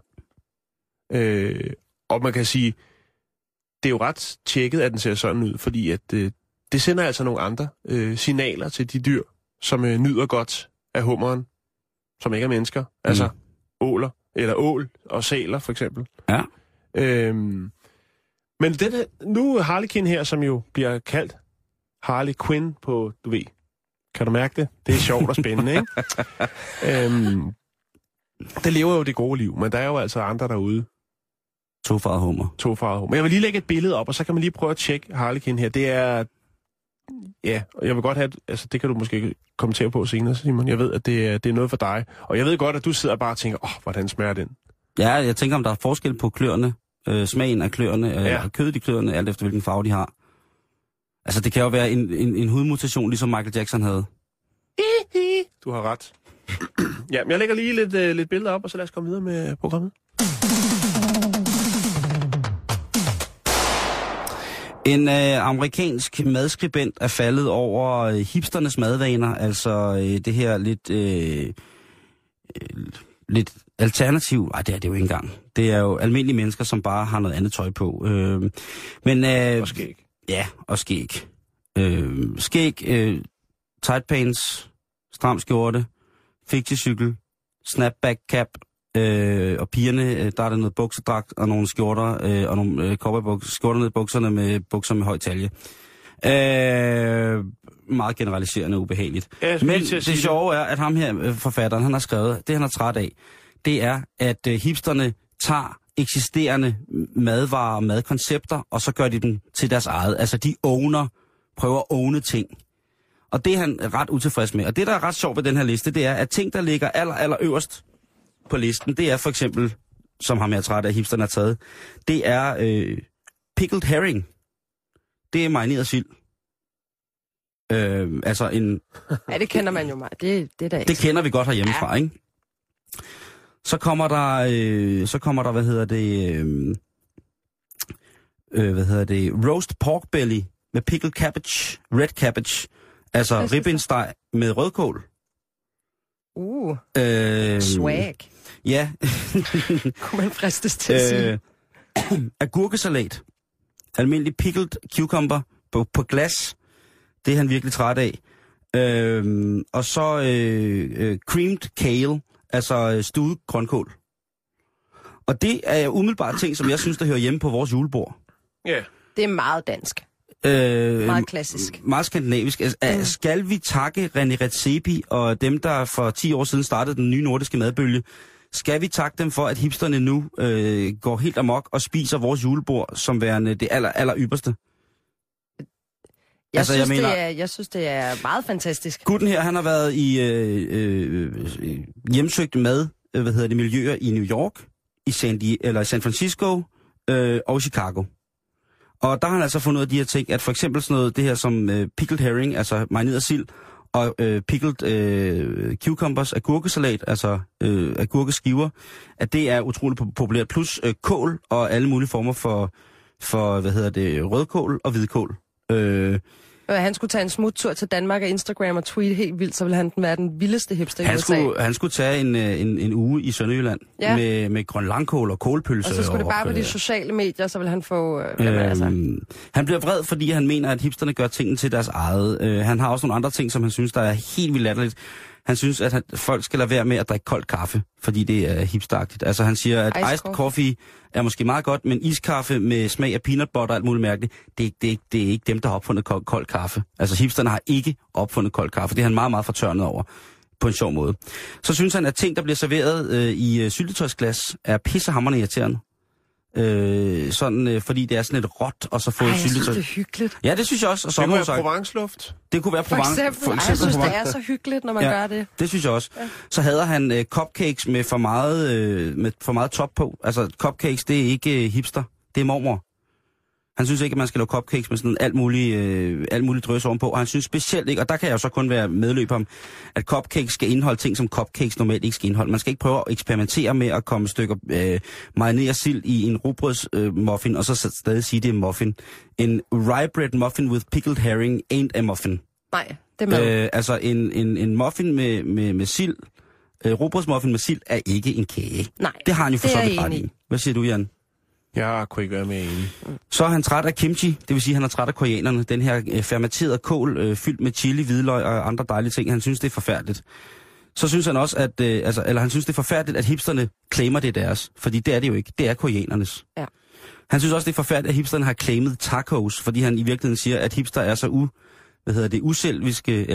Og man kan sige, det er jo ret tjekket, at den ser sådan ud, fordi at det sender altså nogle andre signaler til de dyr, som nyder godt af hummeren, som ikke er mennesker. Altså åler, eller ål og sæler for eksempel. Ja. Men nu Harlequin her, som jo bliver kaldt Harley Quinn på, du ved, kan du mærke det? Det er sjovt og spændende, ikke? Det lever jo det gode liv, men der er jo altså andre derude. Tofarvet hummer. Men jeg vil lige lægge et billede op, og så kan man lige prøve at tjekke Harlequin her. Det er... Ja, og jeg vil godt have... Altså, det kan du måske kommentere på senere, Simon. Jeg ved, at det er noget for dig. Og jeg ved godt, at du sidder bare og tænker, hvordan smager den? Ja, jeg tænker, om der er forskel på kløerne. Smagen af kløerne, og kødet i kløerne, alt efter hvilken farve de har. Altså, det kan jo være en hudmutation, ligesom Michael Jackson havde. Du har ret. Ja, men jeg lægger lige lidt billeder op, og så lad os komme videre med programmet. En amerikansk madskribent er faldet over hipsternes madvaner, altså det her lidt alternativ. Nej, det er det jo ikke engang. Det er jo almindelige mennesker, som bare har noget andet tøj på. Og skæg. Ja, og skæg. Skæg, tight pants, stram skjorte, fikticykel, snapback cap, og pigerne, der er der noget buksedragt og nogle skjorter, og nogle skjorter ned i bukserne med bukser med høj talje. Meget generaliserende og ubehageligt. Men det sjove er, at ham her, forfatteren, han har skrevet, det han er træt af, det er, at hipsterne tager eksisterende madvarer og madkoncepter, og så gør de dem til deres eget. Altså de prøver at owne ting. Og det er han ret utilfreds med. Og det, der er ret sjovt ved den her liste, det er, at ting, der ligger aller øverst på listen, det er for eksempel, som ham her træt af hipsterne har taget, det er pickled herring. Det er marineret sild. Altså en... Ja, det kender man jo meget. Det er da ikke. Det kender vi godt herhjemmefra, ikke? Så kommer der, roast pork belly med pickled cabbage, red cabbage, altså ribbensteg med rødkål. Swag. Ja. Kunne man fristes til at sige. Agurkesalat. Almindelig pickled cucumber på glas. Det er han virkelig træt af. Og så creamed kale, altså stuet grønkål. Og det er umiddelbart ting, som jeg synes, der hører hjemme på vores julebord. Ja. Yeah. Det er meget dansk. Meget klassisk. Meget skandinavisk. Skal vi takke René Redzepi og dem, der for 10 år siden startede den nye nordiske madbølge, skal vi takke dem for, at hipsterne nu går helt amok og spiser vores julebord som værende det aller ypperste? Jeg synes, det er meget fantastisk. Gutten her, han har været i hjemsøgt mad, miljøer i New York, i San Francisco og Chicago. Og der har han altså fundet ud af de her ting, at for eksempel sådan noget, det her som pickled herring, altså marineret sild, og pickled cucumbers, agurkesalat, altså agurkeskiver, at det er utroligt populært. Plus kål og alle mulige former for rødkål og hvidkål. Han skulle tage en smuttur til Danmark og Instagram og tweet helt vildt, så ville han være den vildeste hipster i USA. Han skulle tage en uge i Sønderjylland med grønlangkål og kålpølse. Og så skulle det bare på de sociale medier, så ville han få... Han bliver vred, fordi han mener, at hipsterne gør tingene til deres eget. Han har også nogle andre ting, som han synes, der er helt vildt latterligt. Han synes, at folk skal lade være med at drikke koldt kaffe, fordi det er hipsteragtigt. Altså han siger, at iced coffee er måske meget godt, men iskaffe med smag af peanut butter og alt muligt mærkeligt, det er ikke dem, der har opfundet kold kaffe. Altså hipsterne har ikke opfundet kold kaffe. Det er han meget, meget fortørnet over på en sjov måde. Så synes han, at ting, der bliver serveret i syltetøjsglas, er pissehamrende irriterende. fordi det er sådan lidt råt, og så få jeg synes, syltetøj. det er hyggeligt. Ja, det synes jeg også. Og Det kunne være Provence-luft. Det kunne være For Provence. eksempel jeg synes, det er så hyggeligt, når man gør det. Det synes jeg også. Ja. Så hader han cupcakes med for meget top på. Altså, cupcakes, det er ikke hipster. Det er mormor. Han synes ikke, at man skal lave cupcakes med sådan alt muligt drøs ovenpå. Og han synes specielt ikke, og der kan jeg jo så kun være medløb om, at cupcakes skal indeholde ting, som cupcakes normalt ikke skal indeholde. Man skal ikke prøve at eksperimentere med at komme stykker marineret sild i en rugbrødsmuffin, og så stadig sige, det er muffin. En rye bread muffin with pickled herring ain't a muffin. Nej, det er med. Altså en muffin med sild, rugbrødsmuffin med sild er ikke en kage. Nej, det har han jo for det så er vidt ret i. Hvad siger du, Jan? Jeg kunne ikke være med enig. Så er han træt af kimchi, det vil sige, at han er træt af koreanerne. Den her fermenterede kål, fyldt med chili, hvidløg og andre dejlige ting. Han synes, det er forfærdeligt. Så synes han også, at han synes, det er forfærdeligt, at hipsterne claimer det deres. Fordi det er det jo ikke. Det er koreanernes. Ja. Han synes også, det er forfærdeligt, at hipsterne har claimet tacos, fordi han i virkeligheden siger, at hipster er så uselviske,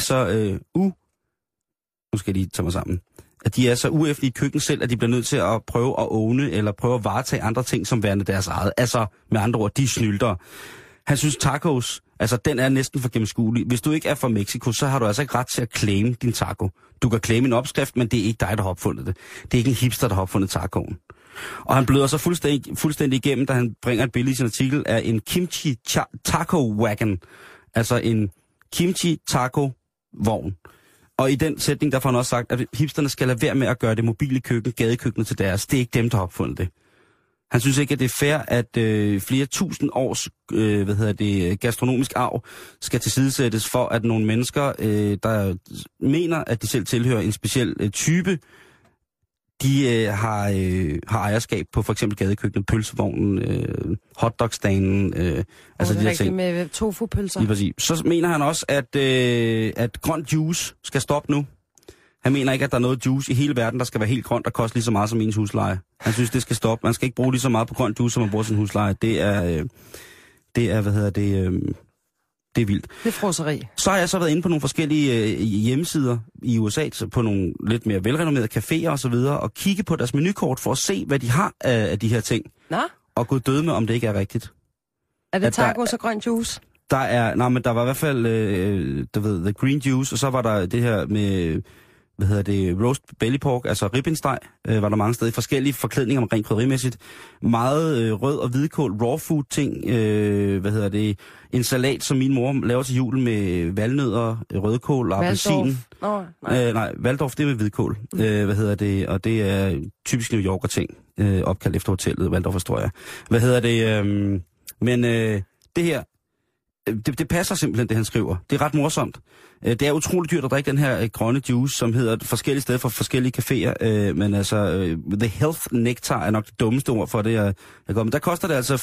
nu skal jeg lige tage mig sammen. At de er så ueftige i køkken selv, at de bliver nødt til at prøve at åne, eller prøve at varetage andre ting som værende deres eget. Altså, med andre ord, de snylter. Han synes tacos, altså den er næsten for gennemskuelig. Hvis du ikke er fra Mexico, så har du altså ikke ret til at claime din taco. Du kan claime en opskrift, men det er ikke dig, der har opfundet det. Det er ikke en hipster, der har opfundet tacoen. Og han bløder så fuldstændig igennem, da han bringer et billede i sin artikel af en kimchi taco wagon. Altså en kimchi taco vogn. Og i den sætning, der får han også sagt, at hipsterne skal lade være med at gøre det mobile køkken, gadekøkkenet til deres. Det er ikke dem, der har opfundet det. Han synes ikke, at det er fair, at flere tusind års gastronomisk arv skal tilsidesættes for, at nogle mennesker, der mener, at de selv tilhører en speciel type, de har ejerskab på for eksempel gadekøkkenet, pølsevognen, hotdogstanen, altså de der ting. Med tofu-pølser. Lige præcis. Så mener han også, at grøn juice skal stoppe nu. Han mener ikke, at der er noget juice i hele verden, der skal være helt grønt og koste lige så meget som ens husleje. Han synes, det skal stoppe. Man skal ikke bruge lige så meget på grøn juice, som man bruger sin husleje. Det er det er vildt. Det er froseri. Så har jeg så været inde på nogle forskellige hjemmesider i USA, på nogle lidt mere velrenommerede caféer og så videre, og kigge på deres menukort for at se, hvad de har af de her ting. Nå? Og gå døde med, om det ikke er rigtigt. Er det tacos og grøn juice? Der var i hvert fald, the green juice, og så var der det her med, roast belly pork, altså ribbensteg, var der mange steder i forskellige forklædninger omkring krydderimæssigt. Meget rød og hvidkål, raw food ting, en salat, som min mor laver til jul med valnødder, rødkål og appelsin. Nej, Waldorf, det er med hvidkål. Og det er typisk New Yorker ting, opkaldt efter hotellet, Waldorf Astoria. Det her, det passer simpelthen, det han skriver. Det er ret morsomt. Det er utroligt dyrt at drikke den her grønne juice, som hedder forskellige steder for forskellige caféer. Men altså, the health nectar er nok det dummeste ord for det, jeg går. Men der koster det altså $24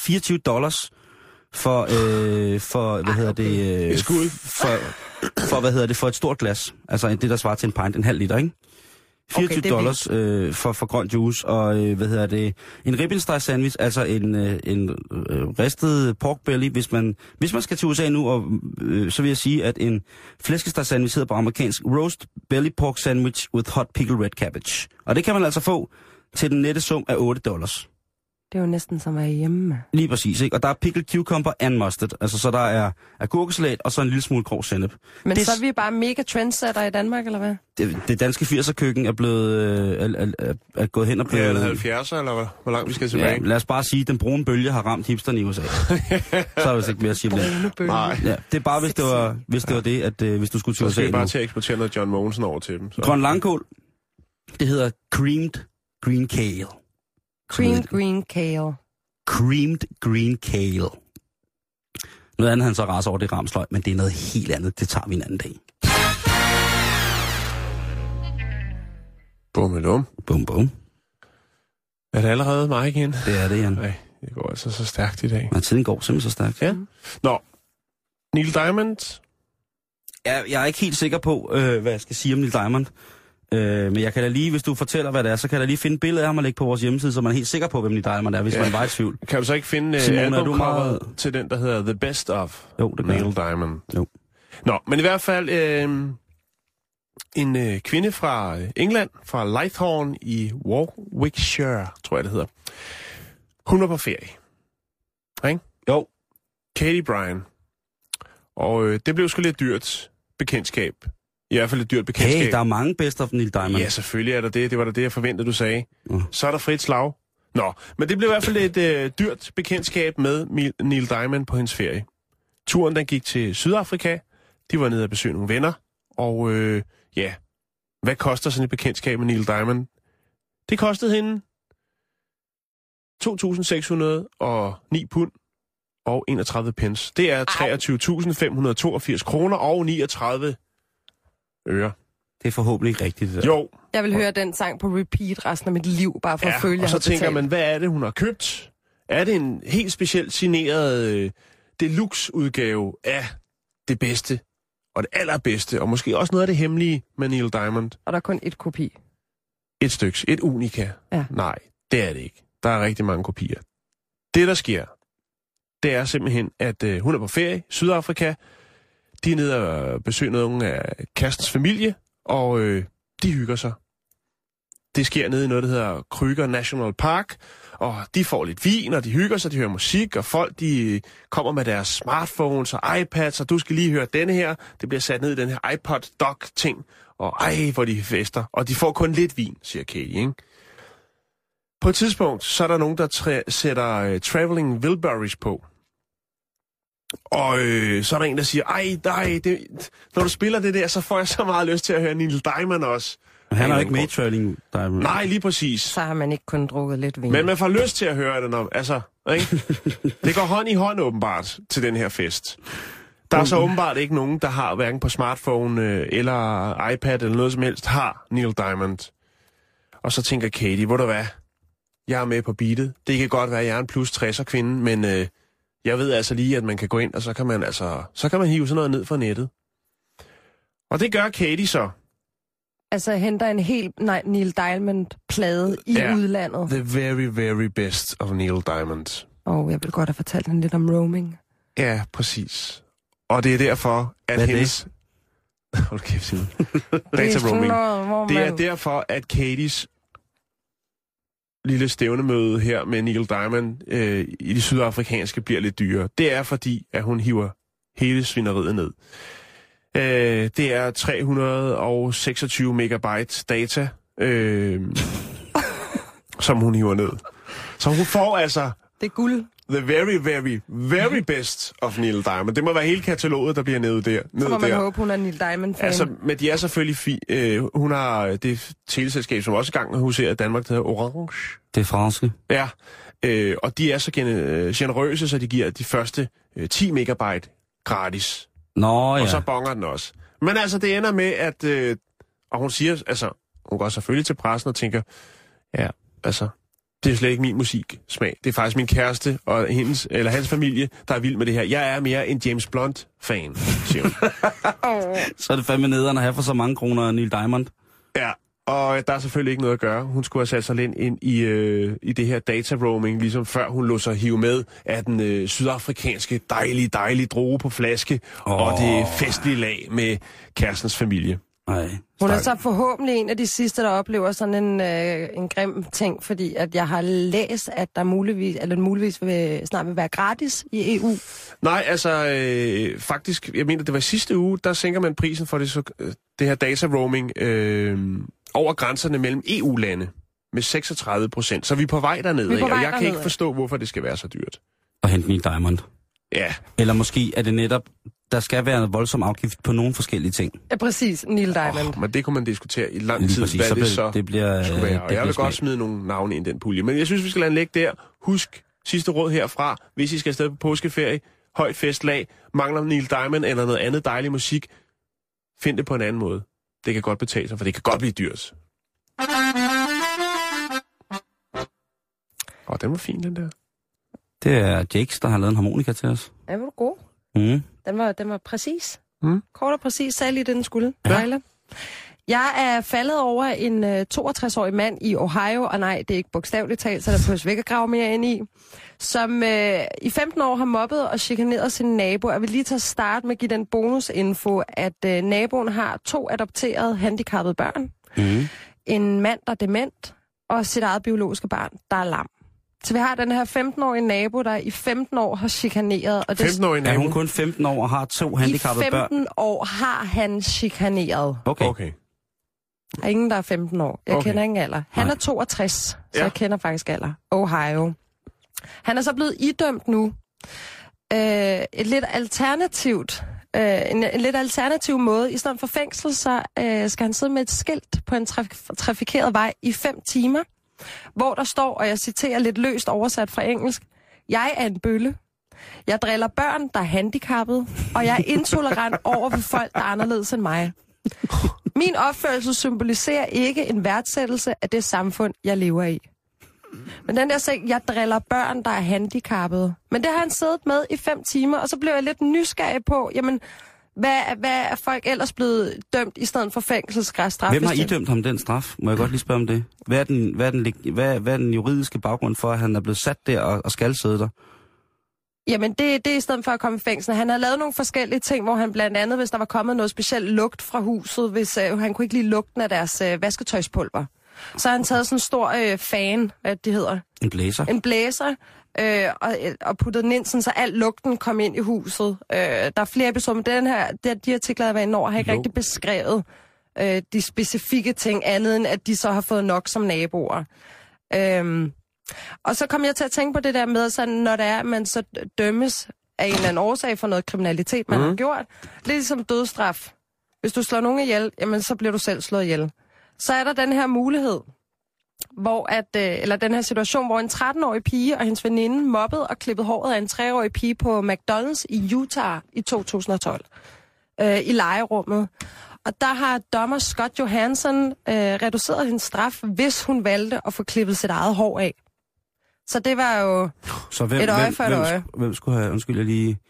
for et stort glas. Altså det, der svarer til en pint, en halv liter, ikke? $24 for grøn juice, og en ribbensteg sandwich, altså en ristet pork belly. Hvis man skal til USA nu, og så vil jeg sige, at en flæskesteg sandwich hedder på amerikansk roast belly pork sandwich with hot pickled red cabbage. Og det kan man altså få til den nette sum af $8. Det er jo næsten som at være hjemme. Lige præcis, ikke? Og der er pickled cucumber and mustard. Altså, så der er agurkesalat og så en lille smule grov sennep. Men så er vi bare mega trendsetter i Danmark, eller hvad? Det danske 80'er-køkken er blevet er gået hen og blevet... Ja, 70'er, eller hvor langt vi skal tilbage? Ja, lad os bare sige, at den brune bølge har ramt hipsterne i USA. Så er det ikke mere at sige om det. Nej. Ja, det er bare, hvis det var det, at hvis du skulle til USA nu. Så skal vi bare til at eksportere noget John Mogensen over til dem. Så. Grøn langkål, det hedder creamed green kale. Creamed green kale. Creamed green kale. Noget andet, han så raser over, det ramsløg, men det er noget helt andet. Det tager vi en anden dag. Bum. Er det allerede mig igen? Det er det, Jan. Nej, det går altså så stærkt i dag. Men tiden går simpelthen så stærkt. Ja. Nå, Neil Diamond. Ja, jeg er ikke helt sikker på, hvad jeg skal sige om Neil Diamond. Men jeg kan da lige, hvis du fortæller, hvad det er, så kan jeg da lige finde et billede af ham og lægge på vores hjemmeside, så man er helt sikker på, hvem Neil Diamond er, hvis man var i tvivl. Kan du så ikke finde albumcoveret til den, der hedder The Best of Neil Diamond? Jo. Nå, men i hvert fald en kvinde fra England, fra Lythorn i Warwickshire, tror jeg det hedder. Hun var på ferie. Ikke? Jo. Katie Bryan. Og det blev sgu lidt dyrt bekendtskab. I hvert fald et dyrt bekendtskab. Hey, der er mange Best of Neil Diamond. Ja, selvfølgelig er der det. Det var da det, jeg forventede, du sagde. Så er der frit slag. Nå, men det blev i hvert fald et dyrt bekendtskab med Neil Diamond på hendes ferie. Turen, den gik til Sydafrika. De var nede og besøge nogle venner. Og ja, hvad koster sådan et bekendtskab med Neil Diamond? Det kostede hende 2.609 pund og 31 pence. Det er 23.582 kroner og 39 øre. Det er forhåbentlig ikke rigtigt. Det der. Jo. Jeg vil høre den sang på repeat resten af mit liv, bare for at føle, og så tænker man, hvad er det, hun har købt? Er det en helt specielt signeret deluxe-udgave af det bedste og det allerbedste, og måske også noget af det hemmelige med Neil Diamond? Og der er kun et kopi. Et stykke, et unika. Ja. Nej, det er det ikke. Der er rigtig mange kopier. Det, der sker, det er simpelthen, at hun er på ferie i Sydafrika. De er nede og besøger nogle af kærestens familie, og de hygger sig. Det sker nede i noget, der hedder Kruger National Park, og de får lidt vin, og de hygger sig, de hører musik, og folk de kommer med deres smartphones og iPads, og du skal lige høre denne her. Det bliver sat ned i den her iPod Dock-ting, og hvor de fester. Og de får kun lidt vin, siger Katie, ikke? På et tidspunkt, så er der nogen, der sætter Traveling Wilburys på. Og så er der en, der siger, når du spiller det der, så får jeg så meget lyst til at høre Neil Diamond også. Han er ikke med i Traveling Diamond. Nej, lige præcis. Så har man ikke kun drukket lidt vin. Men man får lyst til at høre det, når, altså, ikke? Det går hånd i hånd åbenbart til den her fest. Der er så åbenbart ikke nogen, der har hverken på smartphone eller iPad eller noget som helst, har Neil Diamond. Og så tænker Katie, ved du hvad? Jeg er med på beatet. Det kan godt være, at jeg er en plus 60'er kvinde, men jeg ved altså lige, at man kan gå ind, og så kan man hive sådan noget ned fra nettet. Og det gør Katie så. Altså henter en helt Neil Diamond-plade i udlandet. The very, very best of Neil Diamond. Jeg vil godt have fortalt hende lidt om roaming. Ja, præcis. Og det er derfor, at hendes... Hold kæft, Simon. Data roaming. Det er derfor, at Katies lille stævnemøde her med Neil Diamond i de sydafrikanske bliver lidt dyrere. Det er fordi, at hun hiver hele svineriet ned. Det er 326 megabyte data, som hun hiver ned. Så hun får altså... Det er guld. The very, very, very best of Neil Diamond. Det må være hele kataloget, der bliver nede der. Så må man håbe, hun er Neil Diamond-fan. Altså, men de er selvfølgelig hun har det teleselskab, som også i gang huserer i Danmark, der hedder Orange. Det er franske. Ja, og de er så generøse, så de giver de første 10 megabyte gratis. Nå ja. Og så bonger den også. Men altså, det ender med, at... og hun siger, altså... Hun går selvfølgelig til pressen og tænker... Ja, altså... Det er slet ikke min musiksmag. Det er faktisk min kæreste og hans familie, der er vild med det her. Jeg er mere en James Blunt-fan, siger hun. Så er det fandme nederen at have for så mange kroner af Neil Diamond. Ja, og der er selvfølgelig ikke noget at gøre. Hun skulle have sat sig lidt ind i det her data roaming, ligesom før hun lå sig hive med af den sydafrikanske dejlige droge på flaske og det festlige lag med kærestens familie. Nej. Hun er så forhåbentlig en af de sidste, der oplever sådan en grim ting, fordi at jeg har læst, at der muligvis snart vil være gratis i EU. Nej, altså faktisk, jeg mener, det var sidste uge, der sænker man prisen for det her data roaming over grænserne mellem EU-lande med 36%. Så vi er på vej dernede, og jeg kan ikke forstå, hvorfor det skal være så dyrt. Og hente Neil Diamond. Ja. Eller måske er det netop, der skal være en voldsom afgift på nogle forskellige ting. Ja, præcis. Neil Diamond. Men det kunne man diskutere i lang tid, præcis, hvad det så bliver, skulle være. Og jeg vil godt smide nogle navne ind i den pulje. Men jeg synes, vi skal lade den ligge der. Husk sidste råd herfra, hvis I skal afsted på påskeferie, højt festlag, mangler Neil Diamond eller noget andet dejlig musik, find det på en anden måde. Det kan godt betale sig, for det kan godt blive dyrt. Den var fin, den der. Det er Jakes, der har lavet en harmonika til os. Ja, var du god. Mm. Den var præcis. Kort og præcis, sagde lige det, den skulle. Ja. Jeg er faldet over en 62-årig mand i Ohio, og nej, det er ikke bogstaveligt talt, så der behøves ikke at grave mere ind i, som i 15 år har mobbet og chikaneret sin nabo. Jeg vil lige tage start med at give den bonusinfo, at naboen har 2 adopterede handicappede børn, en mand, der er dement, og sit eget biologiske barn, der er lam. Så vi har den her 15-årige nabo, der i 15 år har chikaneret. Og 15-årige Er nabo? hun kun 15 år og har 2 handicappede børn? I 15 år har han chikaneret. Okay. Der er ingen, der er 15 år. Jeg kender ingen alder. Han er 62, så jeg kender faktisk alder. Ohio. Han er så blevet idømt nu et lidt alternativt, en lidt alternativ måde. I stedet for fængsel, så skal han sidde med et skilt på en trafikeret vej i 5 timer, hvor der står, og jeg citerer lidt løst oversat fra engelsk, jeg er en bølle. Jeg driller børn, der er handicappede, og jeg er intolerant over for folk, der er anderledes end mig. Min opførsel symboliserer ikke en værdsættelse af det samfund, jeg lever i. Men den der sag, jeg driller børn, der er handicappede. Men det har han siddet med i 5 timer, og så blev jeg lidt nysgerrig på, jamen, hvad er folk ellers blevet dømt i stedet for fængselsstraf? Hvem har idømt ham den straf? Må jeg godt lige spørge om det? Hvad er den juridiske baggrund for, at han er blevet sat der og skal sidde der? Jamen, det er i stedet for at komme i fængsel. Han har lavet nogle forskellige ting, hvor han blandt andet, hvis der var kommet noget specielt lugt fra huset, hvis han kunne ikke lide lugten af deres vasketøjspulver. Så har han taget sådan en stor fan, hvad det hedder. En blæser? En blæser, og puttet den ind, sådan, så al lugten kom ind i huset. Der er flere episoder, men de artikler, jeg har været inde over, har ikke rigtig beskrevet de specifikke ting, andet end at de så har fået nok som naboer. Og så kom jeg til at tænke på det der med, sådan, når det er, at man så dømmes af en eller anden årsag for noget kriminalitet, man har gjort. Lidt ligesom dødsstraf. Hvis du slår nogen ihjel, jamen så bliver du selv slået ihjel. Så er der den her mulighed, eller den her situation, hvor en 13-årig pige og hendes veninde mobbede og klippede håret af en 3-årig pige på McDonald's i Utah i 2012. I lejerummet. Og der har dommer Scott Johansson reduceret hendes straf, hvis hun valgte at få klippet sit eget hår af. Så det var jo et øje for et øje. Hvem skulle have, undskyld, jeg lige...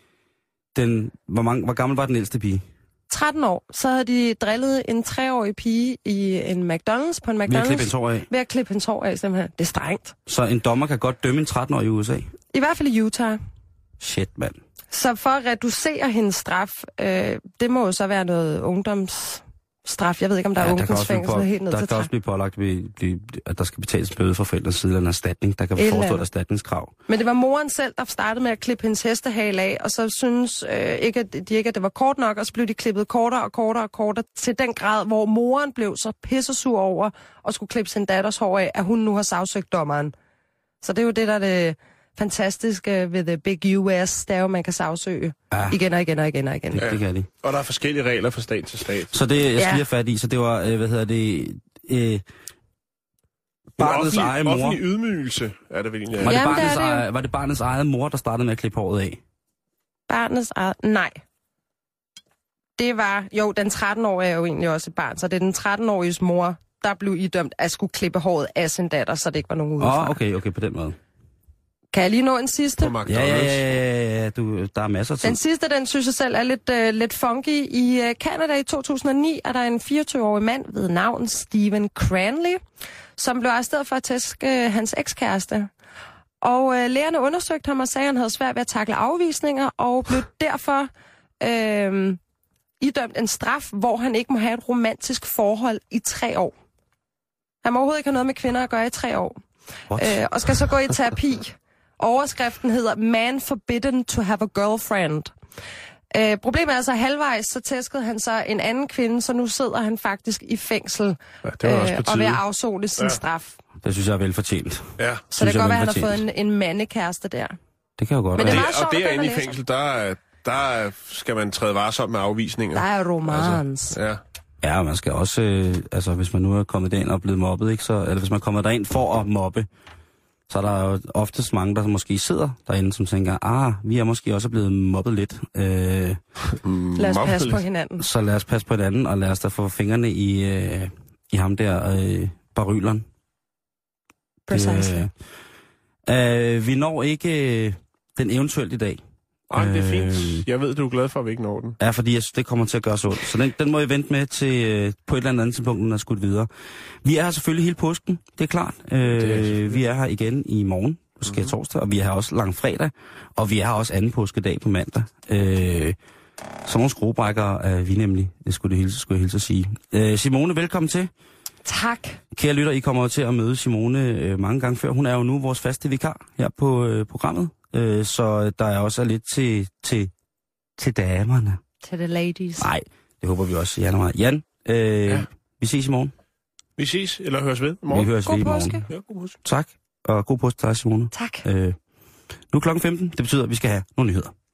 Hvor gammel var den ældste pige? 13 år. Så havde de drillet en 3-årig pige i en McDonald's, på en McDonald's. Ved at klippe hendes hår af? Ved at klippe hendes hår af, simpelthen. Det er strengt. Så en dommer kan godt dømme en 13-årig i USA? I hvert fald i Utah. Shit, mand. Så for at reducere hendes straf, det må jo så være noget ungdomsstraf. Jeg ved ikke, om der er ungdomsfængsel helt ned til 13. Der kan også blive pålagt, at der skal betales bøde for forældres side eller en erstatning. Der kan forestå et erstatningskrav. Men det var moren selv, der startede med at klippe hendes hestehale af, og så synes ikke, at det var kort nok, og så blev de klippet kortere til den grad, hvor moren blev så pissesur over og skulle klippe sin datters hår af, at hun nu har sagsøgt dommeren. Så det er jo det, der er det fantastiske ved The Big US, det er jo, man kan sagsøge igen og igen. Ja, det kan de. Og der er forskellige regler fra stat til stat. Så det, jeg skal lige have fat i, så det var, barnets egen mor. Offentlig ydmygelse er det vel egentlig. Var det barnets eget mor, der startede med at klippe håret af? Barnets eget? Nej. Det var, den 13-årige er jo egentlig også et barn, så det er den 13-åriges mor, der blev idømt at skulle klippe håret af sin datter, så det ikke var nogen udefra. Okay, på den måde. Kan jeg lige nå en sidste? Ja, der er masser af tid. Den sidste, den synes jeg selv er lidt funky. I Canada i 2009 er der en 24-årig mand ved navn Stephen Cranley, som blev arresteret for at tæske hans ekskæreste. Og lægerne undersøgte ham og sagde, at han havde svært ved at takle afvisninger, og blev derfor idømt en straf, hvor han ikke må have et romantisk forhold i 3 år. Han må overhovedet ikke have noget med kvinder at gøre i 3 år. Og skal så gå i terapi. Overskriften hedder Man Forbidden to Have a Girlfriend. Problemet er altså, halvvejs så tæskede han så en anden kvinde, så nu sidder han faktisk i fængsel og vil afsone sin straf. Det synes jeg er velfortjent. Ja. Så det kan godt være, at han har fået en mandekæreste der. Det kan jo godt være. Og derinde i fængsel, der skal man træde varsomt med afvisninger. Der er romans. Altså, ja, man skal også, hvis man nu er kommet derind og blevet mobbet, ikke, eller hvis man er kommet derind for at mobbe, så er der jo oftest mange, der måske sidder derinde, som tænker, vi er måske også blevet mobbet lidt. Lad os passe på hinanden. Så lad os passe på hinanden, og lad os da få fingrene i ham der, baryleren. Precisely. Vi når ikke den eventuelt i dag. Nej, det er fint. Jeg ved, du er glad for, at vi ikke når den. Ja, fordi jeg synes, det kommer til at gøre så ondt. Så den må I vente med til på et eller andet tidspunkt, når jeg skudt videre. Vi er her selvfølgelig hele påsken, det er klart. Vi er her igen i morgen, måske torsdag, og vi er her også langfredag, og vi er her også anden påskedag på mandag. Sådan nogle skruebrækkere er vi nemlig, det skulle jeg hilse at sige. Simone, velkommen til. Tak. Kære lytter, I kommer til at møde Simone mange gange før. Hun er jo nu vores faste vikar her på programmet. Så der er også lidt til damerne. Til the ladies. Nej, det håber vi også i januar. Jan, vi ses i morgen. Vi ses, eller høres ved i morgen. Vi høres God ved i morgen. påske. Ja, god påske. Tak, og god påske til dig, Simone. Tak. Nu er klokken 15. Det betyder, at vi skal have nogle nyheder.